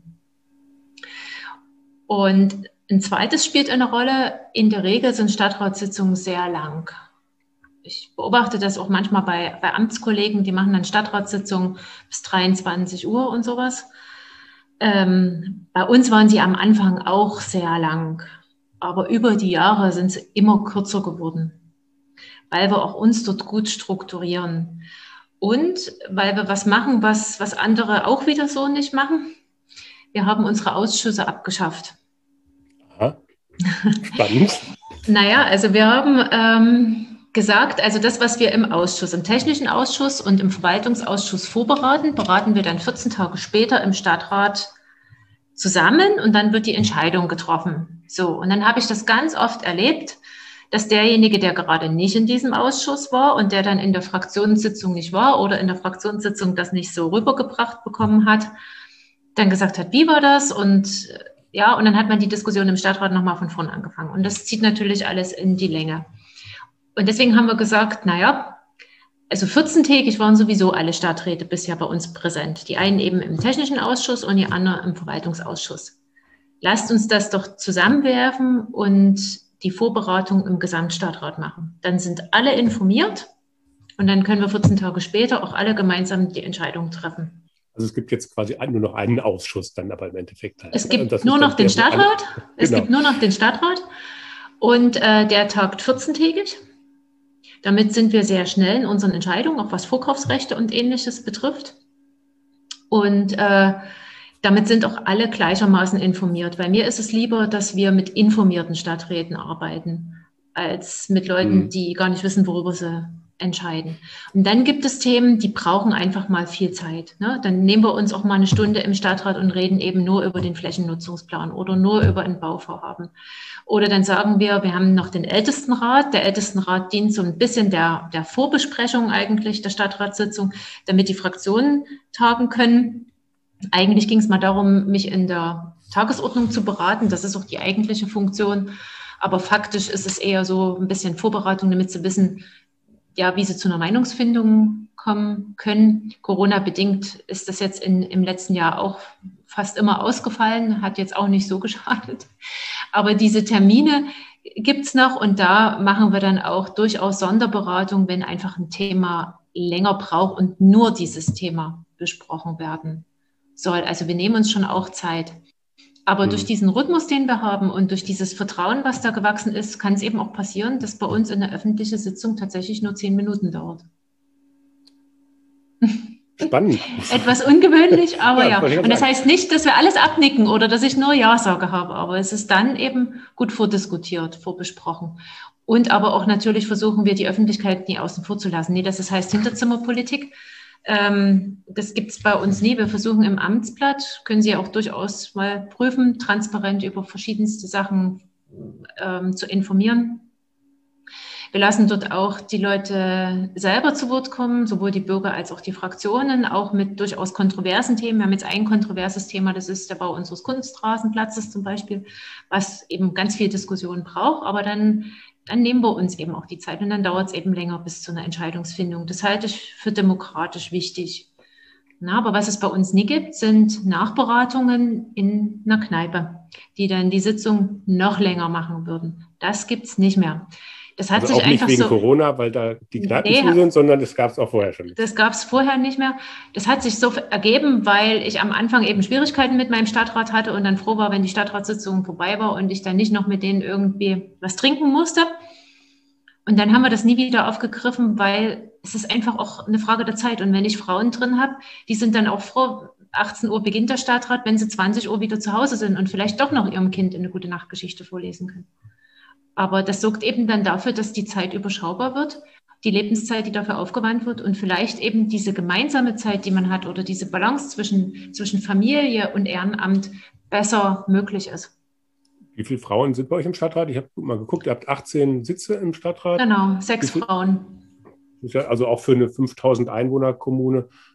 Und ein zweites spielt eine Rolle. In der Regel sind Stadtratssitzungen sehr lang. Ich beobachte das auch manchmal bei Amtskollegen, die machen dann Stadtratssitzungen bis 23 Uhr und sowas. Bei uns waren sie am Anfang auch sehr lang, aber über die Jahre sind sie immer kürzer geworden, weil wir auch uns dort gut strukturieren und weil wir was machen, was andere auch wieder so nicht machen. Wir haben unsere Ausschüsse abgeschafft. Aha. Spannend. Naja, also wir haben gesagt, also das, was wir im Ausschuss, im Technischen Ausschuss und im Verwaltungsausschuss vorberaten, beraten wir dann 14 Tage später im Stadtrat zusammen und dann wird die Entscheidung getroffen. So, und dann habe ich das ganz oft erlebt, dass derjenige, der gerade nicht in diesem Ausschuss war und der dann in der Fraktionssitzung nicht war oder in der Fraktionssitzung das nicht so rübergebracht bekommen hat, dann gesagt hat, wie war das? Und ja, und dann hat man die Diskussion im Stadtrat nochmal von vorne angefangen. Und das zieht natürlich alles in die Länge. Und deswegen haben wir gesagt, naja, also 14-tägig waren sowieso alle Stadträte bisher bei uns präsent. Die einen eben im Technischen Ausschuss und die anderen im Verwaltungsausschuss. Lasst uns das doch zusammenwerfen und die Vorberatung im Gesamtstadtrat machen. Dann sind alle informiert und dann können wir 14 Tage später auch alle gemeinsam die Entscheidung treffen. Also es gibt jetzt quasi nur noch einen Ausschuss dann aber im Endeffekt. Halt. Es gibt nur noch den Stadtrat. Es gibt nur noch den Stadtrat und der tagt 14-tägig. Damit sind wir sehr schnell in unseren Entscheidungen, auch was Vorkaufsrechte und Ähnliches betrifft. Und damit sind auch alle gleichermaßen informiert. Bei mir ist es lieber, dass wir mit informierten Stadträten arbeiten, als mit Leuten, die gar nicht wissen, worüber sie entscheiden. Und dann gibt es Themen, die brauchen einfach mal viel Zeit. Ne? Dann nehmen wir uns auch mal eine Stunde im Stadtrat und reden eben nur über den Flächennutzungsplan oder nur über ein Bauvorhaben. Oder dann sagen wir haben noch den Ältestenrat. Der Ältestenrat dient so ein bisschen der Vorbesprechung eigentlich der Stadtratssitzung, damit die Fraktionen tagen können. Eigentlich ging es mal darum, mich in der Tagesordnung zu beraten. Das ist auch die eigentliche Funktion. Aber faktisch ist es eher so ein bisschen Vorbereitung, damit sie wissen, ja, wie sie zu einer Meinungsfindung kommen können. Corona-bedingt ist das jetzt im letzten Jahr auch fast immer ausgefallen, hat jetzt auch nicht so geschadet. Aber diese Termine gibt's noch und da machen wir dann auch durchaus Sonderberatung, wenn einfach ein Thema länger braucht und nur dieses Thema besprochen werden soll. Also wir nehmen uns schon auch Zeit. Aber durch diesen Rhythmus, den wir haben und durch dieses Vertrauen, was da gewachsen ist, kann es eben auch passieren, dass bei uns eine öffentliche Sitzung tatsächlich nur 10 Minuten dauert. Spannend. Etwas ungewöhnlich, aber ja. Und das heißt nicht, dass wir alles abnicken oder dass ich nur Ja-Sage habe, aber es ist dann eben gut vordiskutiert, vorbesprochen. Und aber auch natürlich versuchen wir, die Öffentlichkeit nie außen vor zu lassen. Nee, das heißt Hinterzimmerpolitik. Das gibt es bei uns nie. Wir versuchen im Amtsblatt, können Sie auch durchaus mal prüfen, transparent über verschiedenste Sachen zu informieren. Wir lassen dort auch die Leute selber zu Wort kommen, sowohl die Bürger als auch die Fraktionen, auch mit durchaus kontroversen Themen. Wir haben jetzt ein kontroverses Thema, das ist der Bau unseres Kunstrasenplatzes zum Beispiel, was eben ganz viel Diskussion braucht, aber dann nehmen wir uns eben auch die Zeit und dann dauert es eben länger bis zu einer Entscheidungsfindung. Das halte ich für demokratisch wichtig. Na, aber was es bei uns nie gibt, sind Nachberatungen in einer Kneipe, die dann die Sitzung noch länger machen würden. Das gibt es nicht mehr. Das hat also sich auch nicht einfach wegen so, Corona, weil da die Kneipen zu sind, sondern das gab es auch vorher schon. Das gab es vorher nicht mehr. Das hat sich so ergeben, weil ich am Anfang eben Schwierigkeiten mit meinem Stadtrat hatte und dann froh war, wenn die Stadtratssitzung vorbei war und ich dann nicht noch mit denen irgendwie was trinken musste. Und dann haben wir das nie wieder aufgegriffen, weil es ist einfach auch eine Frage der Zeit. Und wenn ich Frauen drin habe, die sind dann auch froh, 18 Uhr beginnt der Stadtrat, wenn sie 20 Uhr wieder zu Hause sind und vielleicht doch noch ihrem Kind eine gute Nachtgeschichte vorlesen können. Aber das sorgt eben dann dafür, dass die Zeit überschaubar wird, die Lebenszeit, die dafür aufgewandt wird und vielleicht eben diese gemeinsame Zeit, die man hat oder diese Balance zwischen Familie und Ehrenamt besser möglich ist. Wie viele Frauen sind bei euch im Stadtrat? Ich habe mal geguckt, ihr habt 18 Sitze im Stadtrat. Genau, 6 Frauen. Also auch für eine 5000 Einwohner Kommune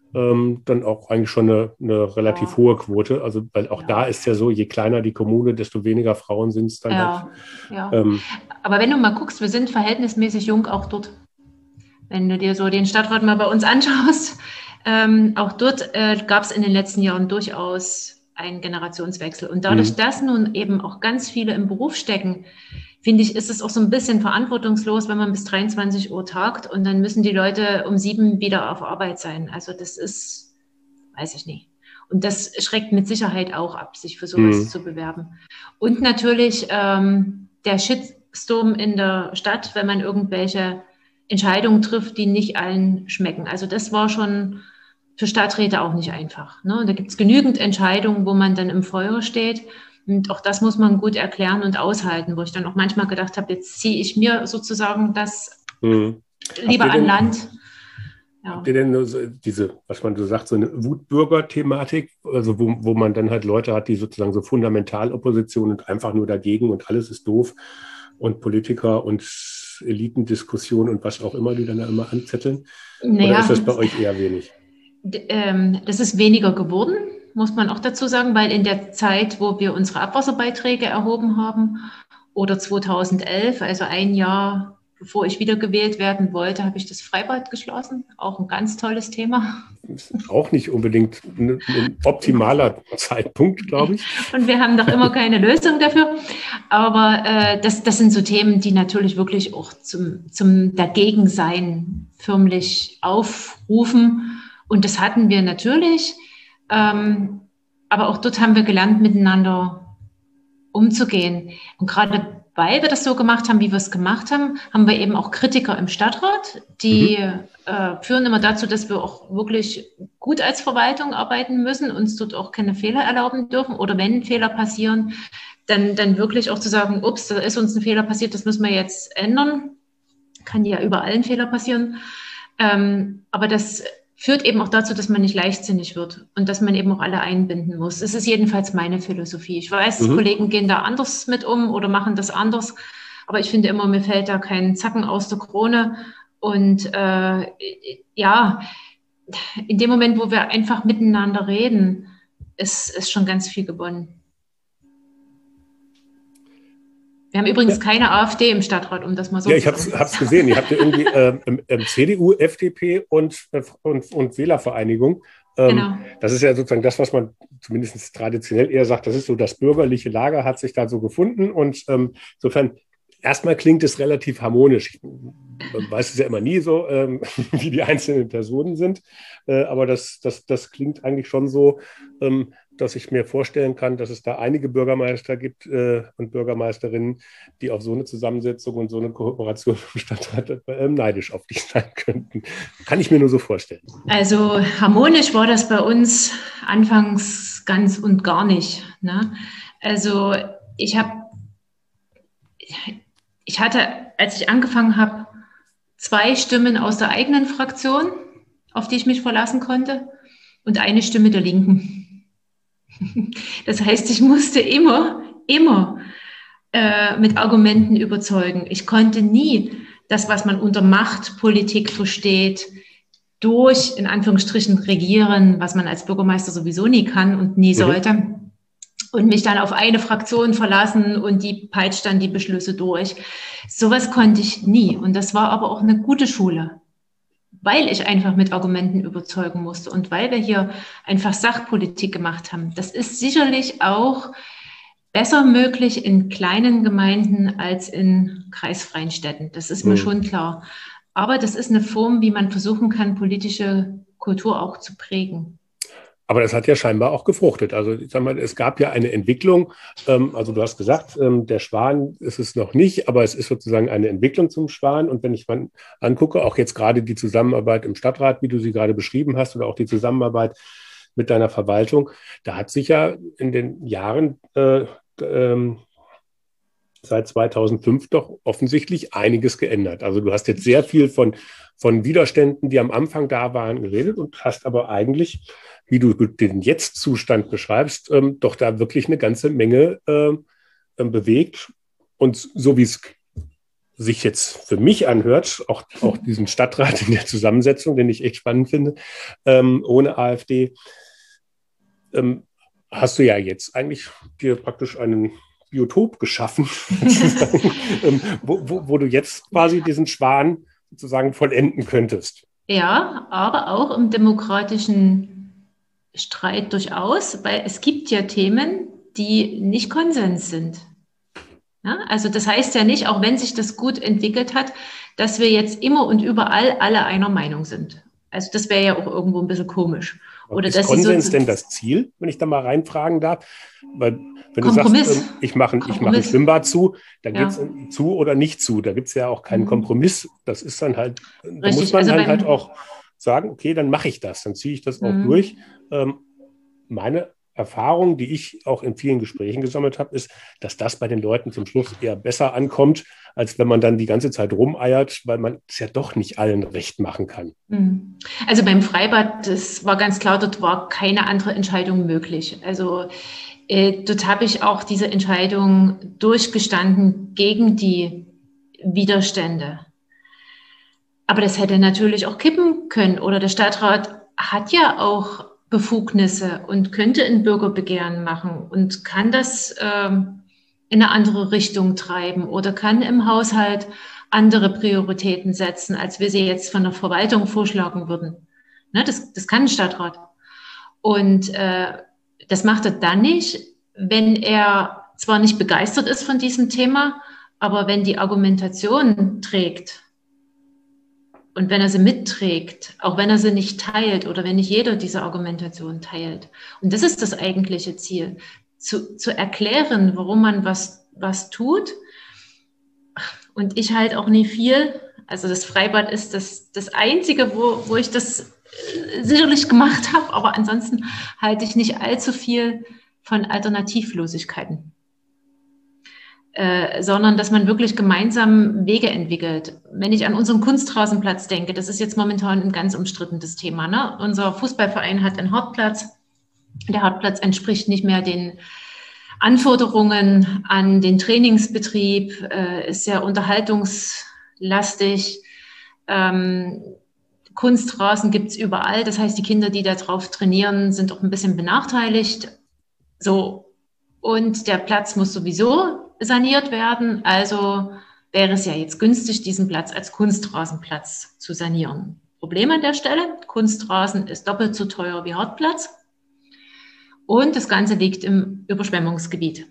dann auch eigentlich schon eine relativ hohe Quote. Also, weil auch da ist ja so, je kleiner die Kommune, desto weniger Frauen sind es dann halt. Ja. Aber wenn du mal guckst, wir sind verhältnismäßig jung auch dort. Wenn du dir so den Stadtrat mal bei uns anschaust, auch dort gab es in den letzten Jahren durchaus einen Generationswechsel. Und dadurch, dass nun eben auch ganz viele im Beruf stecken, finde ich, ist es auch so ein bisschen verantwortungslos, wenn man bis 23 Uhr tagt und dann müssen die Leute um 7 wieder auf Arbeit sein. Also das ist, weiß ich nicht. Und das schreckt mit Sicherheit auch ab, sich für sowas zu bewerben. Und natürlich der Shitstorm in der Stadt, wenn man irgendwelche Entscheidungen trifft, die nicht allen schmecken. Also das war schon für Stadträte auch nicht einfach. Ne? Da gibt es genügend Entscheidungen, wo man dann im Feuer steht. Und auch das muss man gut erklären und aushalten, wo ich dann auch manchmal gedacht habe, jetzt ziehe ich mir sozusagen das lieber an Land. Ja. Habt ihr denn so diese, was man so sagt, so eine Wutbürger-Thematik, also wo man dann halt Leute hat, die sozusagen so Fundamentalopposition und einfach nur dagegen und alles ist doof und Politiker und Elitendiskussion und was auch immer, die dann da immer anzetteln? Oder ist das bei euch eher wenig? Das ist weniger geworden, muss man auch dazu sagen, weil in der Zeit, wo wir unsere Abwasserbeiträge erhoben haben, oder 2011, also ein Jahr bevor ich wiedergewählt werden wollte, habe ich das Freibad geschlossen. Auch ein ganz tolles Thema. Auch nicht unbedingt ein optimaler Zeitpunkt, glaube ich. Und wir haben noch immer keine Lösung dafür. Aber das sind so Themen, die natürlich wirklich auch zum Dagegensein förmlich aufrufen. Und das hatten wir natürlich. Aber auch dort haben wir gelernt, miteinander umzugehen. Und gerade weil wir das so gemacht haben, wie wir es gemacht haben, haben wir eben auch Kritiker im Stadtrat, die führen immer dazu, dass wir auch wirklich gut als Verwaltung arbeiten müssen, uns dort auch keine Fehler erlauben dürfen oder wenn Fehler passieren, dann wirklich auch zu sagen, ups, da ist uns ein Fehler passiert, das müssen wir jetzt ändern. Kann ja überall ein Fehler passieren. Aber das führt eben auch dazu, dass man nicht leichtsinnig wird und dass man eben auch alle einbinden muss. Es ist jedenfalls meine Philosophie. Ich weiß, Kollegen gehen da anders mit um oder machen das anders, aber ich finde immer, mir fällt da kein Zacken aus der Krone. Und ja, in dem Moment, wo wir einfach miteinander reden, ist schon ganz viel gewonnen. Wir haben übrigens keine AfD im Stadtrat, um das mal so zu sagen. Ja, ich habe es gesehen. Ihr habt ja irgendwie CDU, FDP und Wählervereinigung. Genau. Das ist ja sozusagen das, was man zumindest traditionell eher sagt, das ist so das bürgerliche Lager, hat sich da so gefunden. Und insofern, erstmal klingt es relativ harmonisch. Man weiß es ja immer nie so, wie die einzelnen Personen sind. Aber das klingt eigentlich schon so, dass ich mir vorstellen kann, dass es da einige Bürgermeister gibt und Bürgermeisterinnen, die auf so eine Zusammensetzung und so eine Kooperation im Stadtrat neidisch auf dich sein könnten. Kann ich mir nur so vorstellen. Also harmonisch war das bei uns anfangs ganz und gar nicht. Ne? Also ich hatte, als ich angefangen habe, 2 Stimmen aus der eigenen Fraktion, auf die ich mich verlassen konnte, und eine Stimme der Linken. Das heißt, ich musste immer mit Argumenten überzeugen. Ich konnte nie das, was man unter Machtpolitik versteht, durch, in Anführungsstrichen, regieren, was man als Bürgermeister sowieso nie kann und nie sollte, und mich dann auf eine Fraktion verlassen und die peitscht dann die Beschlüsse durch. Sowas konnte ich nie. Und das war aber auch eine gute Schule, weil ich einfach mit Argumenten überzeugen musste und weil wir hier einfach Sachpolitik gemacht haben. Das ist sicherlich auch besser möglich in kleinen Gemeinden als in kreisfreien Städten. Das ist mir schon klar. Aber das ist eine Form, wie man versuchen kann, politische Kultur auch zu prägen. Aber das hat ja scheinbar auch gefruchtet. Also ich sag mal, es gab ja eine Entwicklung. Also du hast gesagt, der Schwan ist es noch nicht, aber es ist sozusagen eine Entwicklung zum Schwan. Und wenn ich mal angucke, auch jetzt gerade die Zusammenarbeit im Stadtrat, wie du sie gerade beschrieben hast, oder auch die Zusammenarbeit mit deiner Verwaltung, da hat sich ja in den Jahren seit 2005 doch offensichtlich einiges geändert. Also du hast jetzt sehr viel von Widerständen, die am Anfang da waren, geredet und hast aber eigentlich, wie du den Jetzt-Zustand beschreibst, doch da wirklich eine ganze Menge bewegt. Und so wie es sich jetzt für mich anhört, auch diesen Stadtrat in der Zusammensetzung, den ich echt spannend finde, ohne AfD, hast du ja jetzt eigentlich dir praktisch einen Biotop geschaffen, wo du jetzt quasi diesen Schwan sozusagen vollenden könntest. Ja, aber auch im demokratischen Streit durchaus, weil es gibt ja Themen, die nicht Konsens sind. Ja, also das heißt ja nicht, auch wenn sich das gut entwickelt hat, dass wir jetzt immer und überall alle einer Meinung sind. Also das wäre ja auch irgendwo ein bisschen komisch. Oder Ist dass Konsens denn das Ziel, wenn ich da mal reinfragen darf? Weil wenn Kompromiss. Du sagst, ich mache ein Schwimmbad zu, da geht es zu oder nicht zu. Da gibt es ja auch keinen Kompromiss. Das ist dann halt, da muss man halt auch sagen, okay, dann mache ich das, dann ziehe ich das auch durch. Meine Erfahrung, die ich auch in vielen Gesprächen gesammelt habe, ist, dass das bei den Leuten zum Schluss eher besser ankommt, als wenn man dann die ganze Zeit rumeiert, weil man es ja doch nicht allen recht machen kann. Also beim Freibad, das war ganz klar, dort war keine andere Entscheidung möglich. Also dort habe ich auch diese Entscheidung durchgestanden gegen die Widerstände. Aber das hätte natürlich auch kippen können. Oder der Stadtrat hat ja auch Befugnisse und könnte ein Bürgerbegehren machen und kann das in eine andere Richtung treiben oder kann im Haushalt andere Prioritäten setzen, als wir sie jetzt von der Verwaltung vorschlagen würden. Ne, das kann ein Stadtrat. Und das macht er dann nicht, wenn er zwar nicht begeistert ist von diesem Thema, aber wenn die Argumentation trägt und wenn er sie mitträgt, auch wenn er sie nicht teilt oder wenn nicht jeder diese Argumentation teilt. Und das ist das eigentliche Ziel, zu erklären, warum man was tut. Und ich halt auch nie viel. Also das Freibad ist das Einzige, wo ich das sicherlich gemacht habe, aber ansonsten halte ich nicht allzu viel von Alternativlosigkeiten. Sondern dass man wirklich gemeinsam Wege entwickelt. Wenn ich an unseren Kunstrasenplatz denke, das ist jetzt momentan ein ganz umstrittenes Thema. Ne? Unser Fußballverein hat einen Hartplatz. Der Hartplatz entspricht nicht mehr den Anforderungen an den Trainingsbetrieb, ist sehr unterhaltungslastig. Kunstrasen gibt es überall. Das heißt, die Kinder, die da drauf trainieren, sind auch ein bisschen benachteiligt. So. Und der Platz muss sowieso saniert werden. Also wäre es ja jetzt günstig, diesen Platz als Kunstrasenplatz zu sanieren. Problem an der Stelle, Kunstrasen ist doppelt so teuer wie Hartplatz. Und das Ganze liegt im Überschwemmungsgebiet.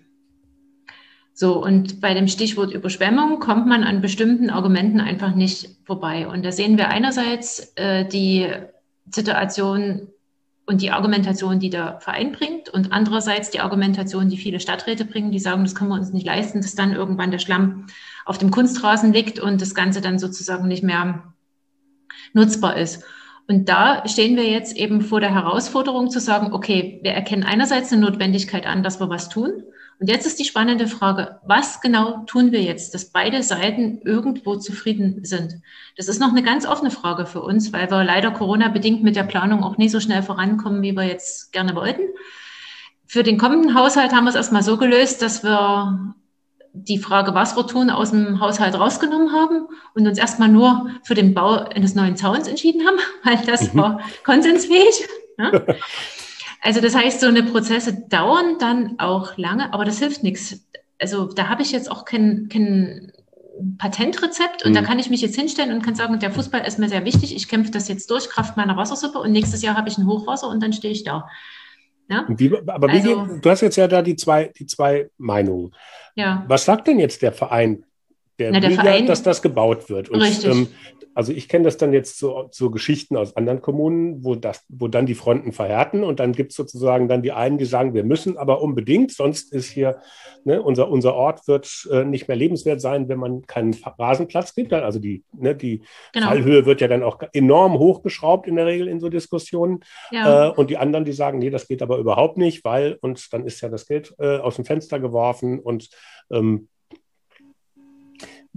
So, und bei dem Stichwort Überschwemmung kommt man an bestimmten Argumenten einfach nicht vorbei. Und da sehen wir einerseits die Situation und die Argumentation, die der Verein bringt, und andererseits die Argumentation, die viele Stadträte bringen, die sagen, das können wir uns nicht leisten, dass dann irgendwann der Schlamm auf dem Kunstrasen liegt und das Ganze dann sozusagen nicht mehr nutzbar ist. Und da stehen wir jetzt eben vor der Herausforderung zu sagen, okay, wir erkennen einerseits eine Notwendigkeit an, dass wir was tun. Und jetzt ist die spannende Frage, was genau tun wir jetzt, dass beide Seiten irgendwo zufrieden sind? Das ist noch eine ganz offene Frage für uns, weil wir leider Corona-bedingt mit der Planung auch nicht so schnell vorankommen, wie wir jetzt gerne wollten. Für den kommenden Haushalt haben wir es erstmal so gelöst, dass wir die Frage, was wir tun, aus dem Haushalt rausgenommen haben und uns erstmal nur für den Bau eines neuen Zauns entschieden haben, weil das war konsensfähig. Ja? Also das heißt, so eine Prozesse dauern dann auch lange, aber das hilft nichts. Also da habe ich jetzt auch kein Patentrezept und da kann ich mich jetzt hinstellen und kann sagen, der Fußball ist mir sehr wichtig, ich kämpfe das jetzt durch, Kraft meiner Wassersuppe und nächstes Jahr habe ich ein Hochwasser und dann stehe ich da. Ja? Du hast jetzt ja da die zwei Meinungen. Ja. Was sagt denn jetzt der Verein? Der will ja, dass das gebaut wird. Und, richtig. Also ich kenne das dann jetzt so Geschichten aus anderen Kommunen, wo dann die Fronten verhärten und dann gibt es sozusagen dann die einen, die sagen, wir müssen aber unbedingt, sonst ist hier, ne, unser Ort wird nicht mehr lebenswert sein, wenn man keinen Rasenplatz gibt. Also die Fallhöhe wird ja dann auch enorm hochgeschraubt in der Regel in so Diskussionen. Ja. Und die anderen, die sagen, nee, das geht aber überhaupt nicht, weil, und dann ist ja das Geld aus dem Fenster geworfen und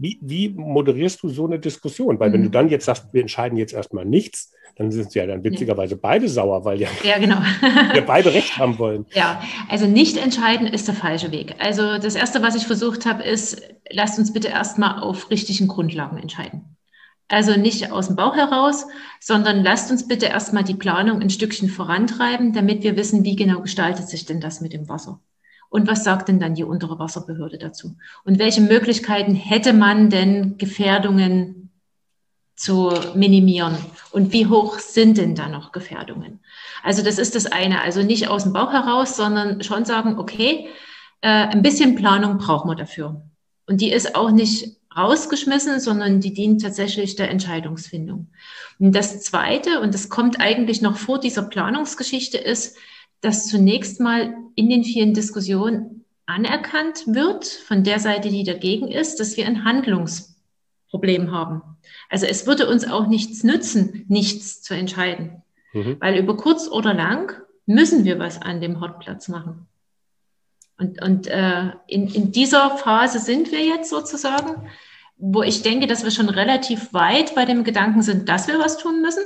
Wie moderierst du so eine Diskussion? Weil wenn du dann jetzt sagst, wir entscheiden jetzt erstmal nichts, dann sind ja dann witzigerweise beide sauer, weil genau. wir beide Recht haben wollen. Ja, also nicht entscheiden ist der falsche Weg. Also das Erste, was ich versucht habe, ist, lasst uns bitte erstmal auf richtigen Grundlagen entscheiden. Also nicht aus dem Bauch heraus, sondern lasst uns bitte erstmal die Planung ein Stückchen vorantreiben, damit wir wissen, wie genau gestaltet sich denn das mit dem Wasser. Und was sagt denn dann die untere Wasserbehörde dazu? Und welche Möglichkeiten hätte man denn, Gefährdungen zu minimieren? Und wie hoch sind denn da noch Gefährdungen? Also das ist das eine. Also nicht aus dem Bauch heraus, sondern schon sagen, okay, ein bisschen Planung brauchen wir dafür. Und die ist auch nicht rausgeschmissen, sondern die dient tatsächlich der Entscheidungsfindung. Und das Zweite, und das kommt eigentlich noch vor dieser Planungsgeschichte, ist, dass zunächst mal in den vielen Diskussionen anerkannt wird, von der Seite, die dagegen ist, dass wir ein Handlungsproblem haben. Also es würde uns auch nichts nützen, nichts zu entscheiden. Weil über kurz oder lang müssen wir was an dem Hotplatz machen. Und in dieser Phase sind wir jetzt sozusagen, wo ich denke, dass wir schon relativ weit bei dem Gedanken sind, dass wir was tun müssen.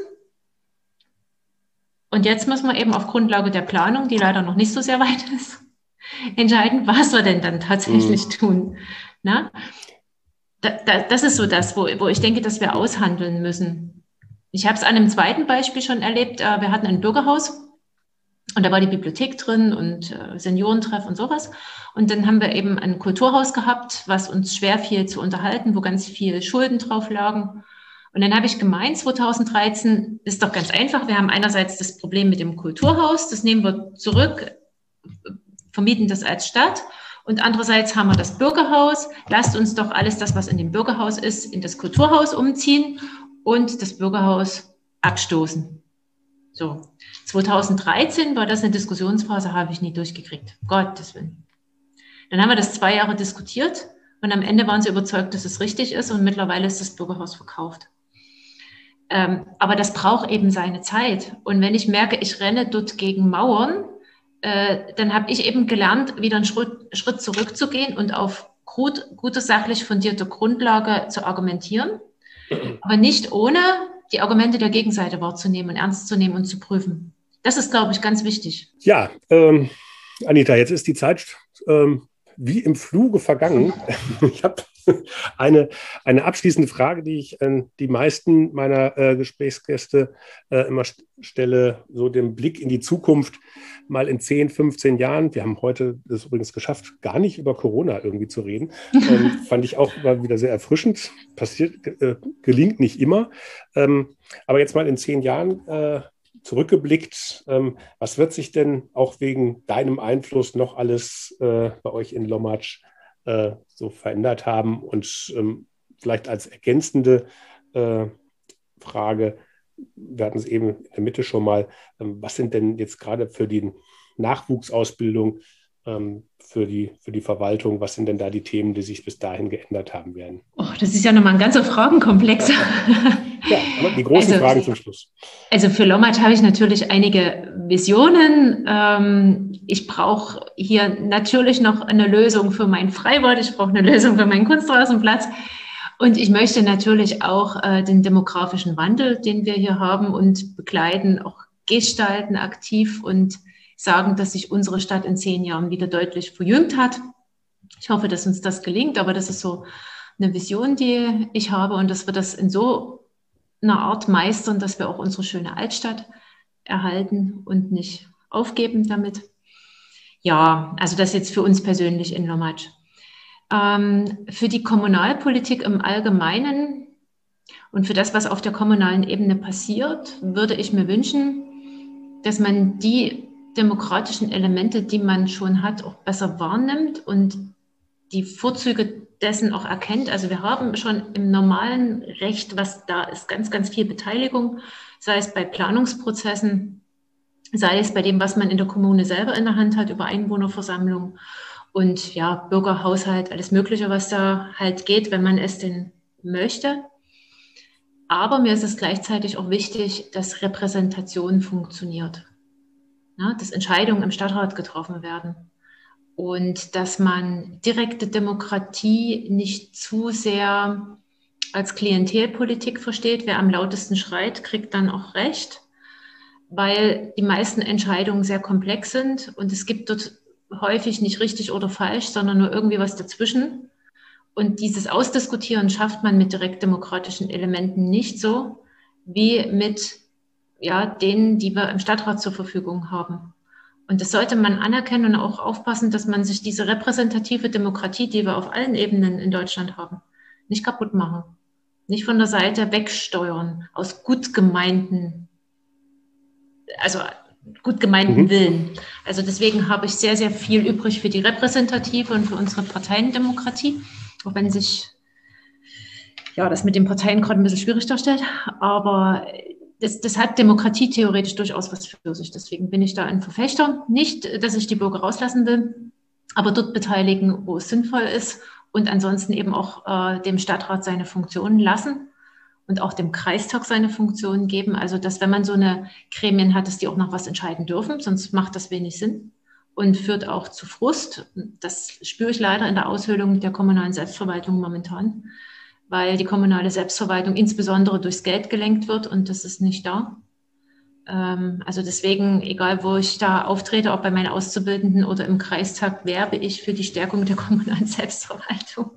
Und jetzt müssen wir eben auf Grundlage der Planung, die leider noch nicht so sehr weit ist, entscheiden, was wir denn dann tatsächlich tun. Na? Das ist so das, wo ich denke, dass wir aushandeln müssen. Ich habe es an einem zweiten Beispiel schon erlebt. Wir hatten ein Bürgerhaus und da war die Bibliothek drin und Seniorentreff und sowas. Und dann haben wir eben ein Kulturhaus gehabt, was uns schwer fiel zu unterhalten, wo ganz viel Schulden drauf lagen. Und dann habe ich gemeint, 2013 ist doch ganz einfach. Wir haben einerseits das Problem mit dem Kulturhaus, das nehmen wir zurück, vermieten das als Stadt. Und andererseits haben wir das Bürgerhaus. Lasst uns doch alles das, was in dem Bürgerhaus ist, in das Kulturhaus umziehen und das Bürgerhaus abstoßen. So, 2013 war das eine Diskussionsphase, habe ich nie durchgekriegt. Gottes Willen. Dann haben wir das 2 Jahre diskutiert und am Ende waren sie überzeugt, dass es richtig ist und mittlerweile ist das Bürgerhaus verkauft. Aber das braucht eben seine Zeit. Und wenn ich merke, ich renne dort gegen Mauern, dann habe ich eben gelernt, wieder einen Schritt zurückzugehen und auf gute, sachlich fundierte Grundlage zu argumentieren, aber nicht ohne die Argumente der Gegenseite wahrzunehmen und ernst zu nehmen und zu prüfen. Das ist, glaube ich, ganz wichtig. Ja, Anita, jetzt ist die Zeit wie im Fluge vergangen. Ich habe eine abschließende Frage, die ich an die meisten meiner Gesprächsgäste immer stelle, so den Blick in die Zukunft, mal in 10, 15 Jahren. Wir haben heute es übrigens geschafft, gar nicht über Corona irgendwie zu reden. Fand ich auch mal wieder sehr erfrischend. Gelingt nicht immer. Aber jetzt mal in 10 Jahren zurückgeblickt, was wird sich denn auch wegen deinem Einfluss noch alles bei euch in Lommatzsch so verändert haben? Und vielleicht als ergänzende Frage, wir hatten es eben in der Mitte schon mal, was sind denn jetzt gerade für die Nachwuchsausbildung, für die Verwaltung, was sind denn da die Themen, die sich bis dahin geändert haben werden? Oh, das ist ja nochmal ein ganzer Fragenkomplex. Ja, aber die großen Fragen zum Schluss. Also für Lommatzsch habe ich natürlich einige Visionen. Ich brauche hier natürlich noch eine Lösung für mein Freibad. Ich brauche eine Lösung für meinen Kunstrasenplatz. Und ich möchte natürlich auch den demografischen Wandel, den wir hier haben und begleiten, auch gestalten aktiv und sagen, dass sich unsere Stadt in 10 Jahren wieder deutlich verjüngt hat. Ich hoffe, dass uns das gelingt, aber das ist so eine Vision, die ich habe und dass wir das in so einer Art meistern, dass wir auch unsere schöne Altstadt erhalten und nicht aufgeben damit. Ja, also das jetzt für uns persönlich in Lommatzsch. Für die Kommunalpolitik im Allgemeinen und für das, was auf der kommunalen Ebene passiert, würde ich mir wünschen, dass man die demokratischen Elemente, die man schon hat, auch besser wahrnimmt und die Vorzüge dessen auch erkennt. Also wir haben schon im normalen Recht, was da ist, ganz, ganz viel Beteiligung, sei es bei Planungsprozessen, sei es bei dem, was man in der Kommune selber in der Hand hat, über Einwohnerversammlung und ja, Bürgerhaushalt, alles Mögliche, was da halt geht, wenn man es denn möchte. Aber mir ist es gleichzeitig auch wichtig, dass Repräsentation funktioniert. Ja, dass Entscheidungen im Stadtrat getroffen werden. und dass man direkte Demokratie nicht zu sehr als Klientelpolitik versteht. Wer am lautesten schreit, kriegt dann auch Recht, weil die meisten Entscheidungen sehr komplex sind und es gibt dort häufig nicht richtig oder falsch, sondern nur irgendwie was dazwischen. Und dieses Ausdiskutieren schafft man mit direktdemokratischen Elementen nicht so wie mit denen, die wir im Stadtrat zur Verfügung haben. Und das sollte man anerkennen und auch aufpassen, dass man sich diese repräsentative Demokratie, die wir auf allen Ebenen in Deutschland haben, nicht kaputt machen. Nicht von der Seite wegsteuern, aus gut gemeinten Willen. Also deswegen habe ich sehr, sehr viel übrig für die repräsentative und für unsere Parteiendemokratie, auch wenn sich das mit den Parteien gerade ein bisschen schwierig darstellt. Aber das hat Demokratie theoretisch durchaus was für sich. Deswegen bin ich da ein Verfechter. Nicht, dass ich die Bürger rauslassen will, aber dort beteiligen, wo es sinnvoll ist und ansonsten eben auch dem Stadtrat seine Funktionen lassen und auch dem Kreistag seine Funktionen geben. Also, dass wenn man so eine Gremien hat, dass die auch noch was entscheiden dürfen, sonst macht das wenig Sinn und führt auch zu Frust. Das spüre ich leider in der Aushöhlung der kommunalen Selbstverwaltung momentan, weil die kommunale Selbstverwaltung insbesondere durchs Geld gelenkt wird und das ist nicht da. Also deswegen, egal wo ich da auftrete, ob bei meinen Auszubildenden oder im Kreistag, werbe ich für die Stärkung der kommunalen Selbstverwaltung.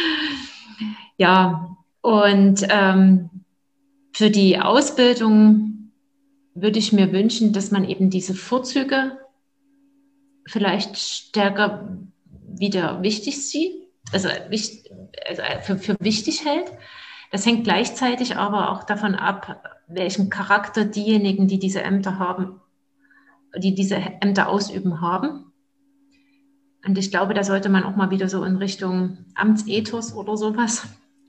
Ja, und für die Ausbildung würde ich mir wünschen, dass man eben diese Vorzüge vielleicht stärker wieder wichtig sieht, also für wichtig hält. Das hängt gleichzeitig aber auch davon ab, welchen Charakter diejenigen, die diese Ämter haben, die diese Ämter ausüben, haben. Und ich glaube, da sollte man auch mal wieder so in Richtung Amtsethos oder sowas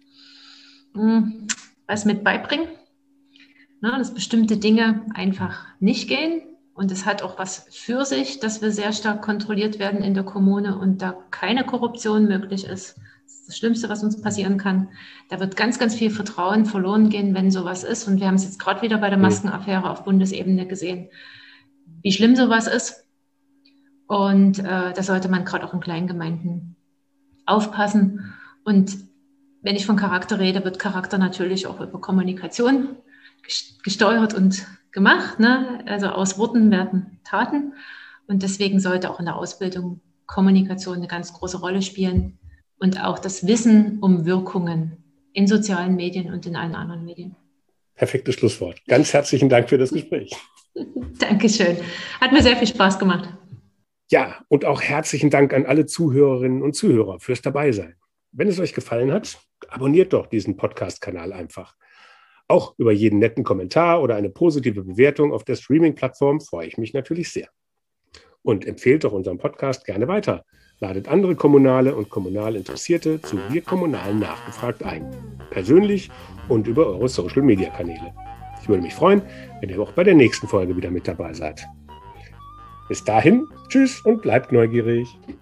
was mit beibringen, dass bestimmte Dinge einfach nicht gehen. Und es hat auch was für sich, dass wir sehr stark kontrolliert werden in der Kommune und da keine Korruption möglich ist. Das ist das Schlimmste, was uns passieren kann. Da wird ganz, ganz viel Vertrauen verloren gehen, wenn sowas ist. Und wir haben es jetzt gerade wieder bei der Maskenaffäre auf Bundesebene gesehen, wie schlimm sowas ist. Und da sollte man gerade auch in Kleingemeinden aufpassen. Und wenn ich von Charakter rede, wird Charakter natürlich auch über Kommunikation gesteuert und gemacht. Also aus Worten werden Taten. Und deswegen sollte auch in der Ausbildung Kommunikation eine ganz große Rolle spielen und auch das Wissen um Wirkungen in sozialen Medien und in allen anderen Medien. Perfektes Schlusswort. Ganz herzlichen Dank für das Gespräch. Dankeschön. Hat mir sehr viel Spaß gemacht. Ja, und auch herzlichen Dank an alle Zuhörerinnen und Zuhörer fürs Dabeisein. Wenn es euch gefallen hat, abonniert doch diesen Podcast-Kanal einfach. Auch über jeden netten Kommentar oder eine positive Bewertung auf der Streaming-Plattform freue ich mich natürlich sehr. Und empfehlt doch unseren Podcast gerne weiter. Ladet andere Kommunale und kommunal Interessierte zu Wir Kommunalen nachgefragt ein. Persönlich und über eure Social-Media-Kanäle. Ich würde mich freuen, wenn ihr auch bei der nächsten Folge wieder mit dabei seid. Bis dahin, tschüss und bleibt neugierig.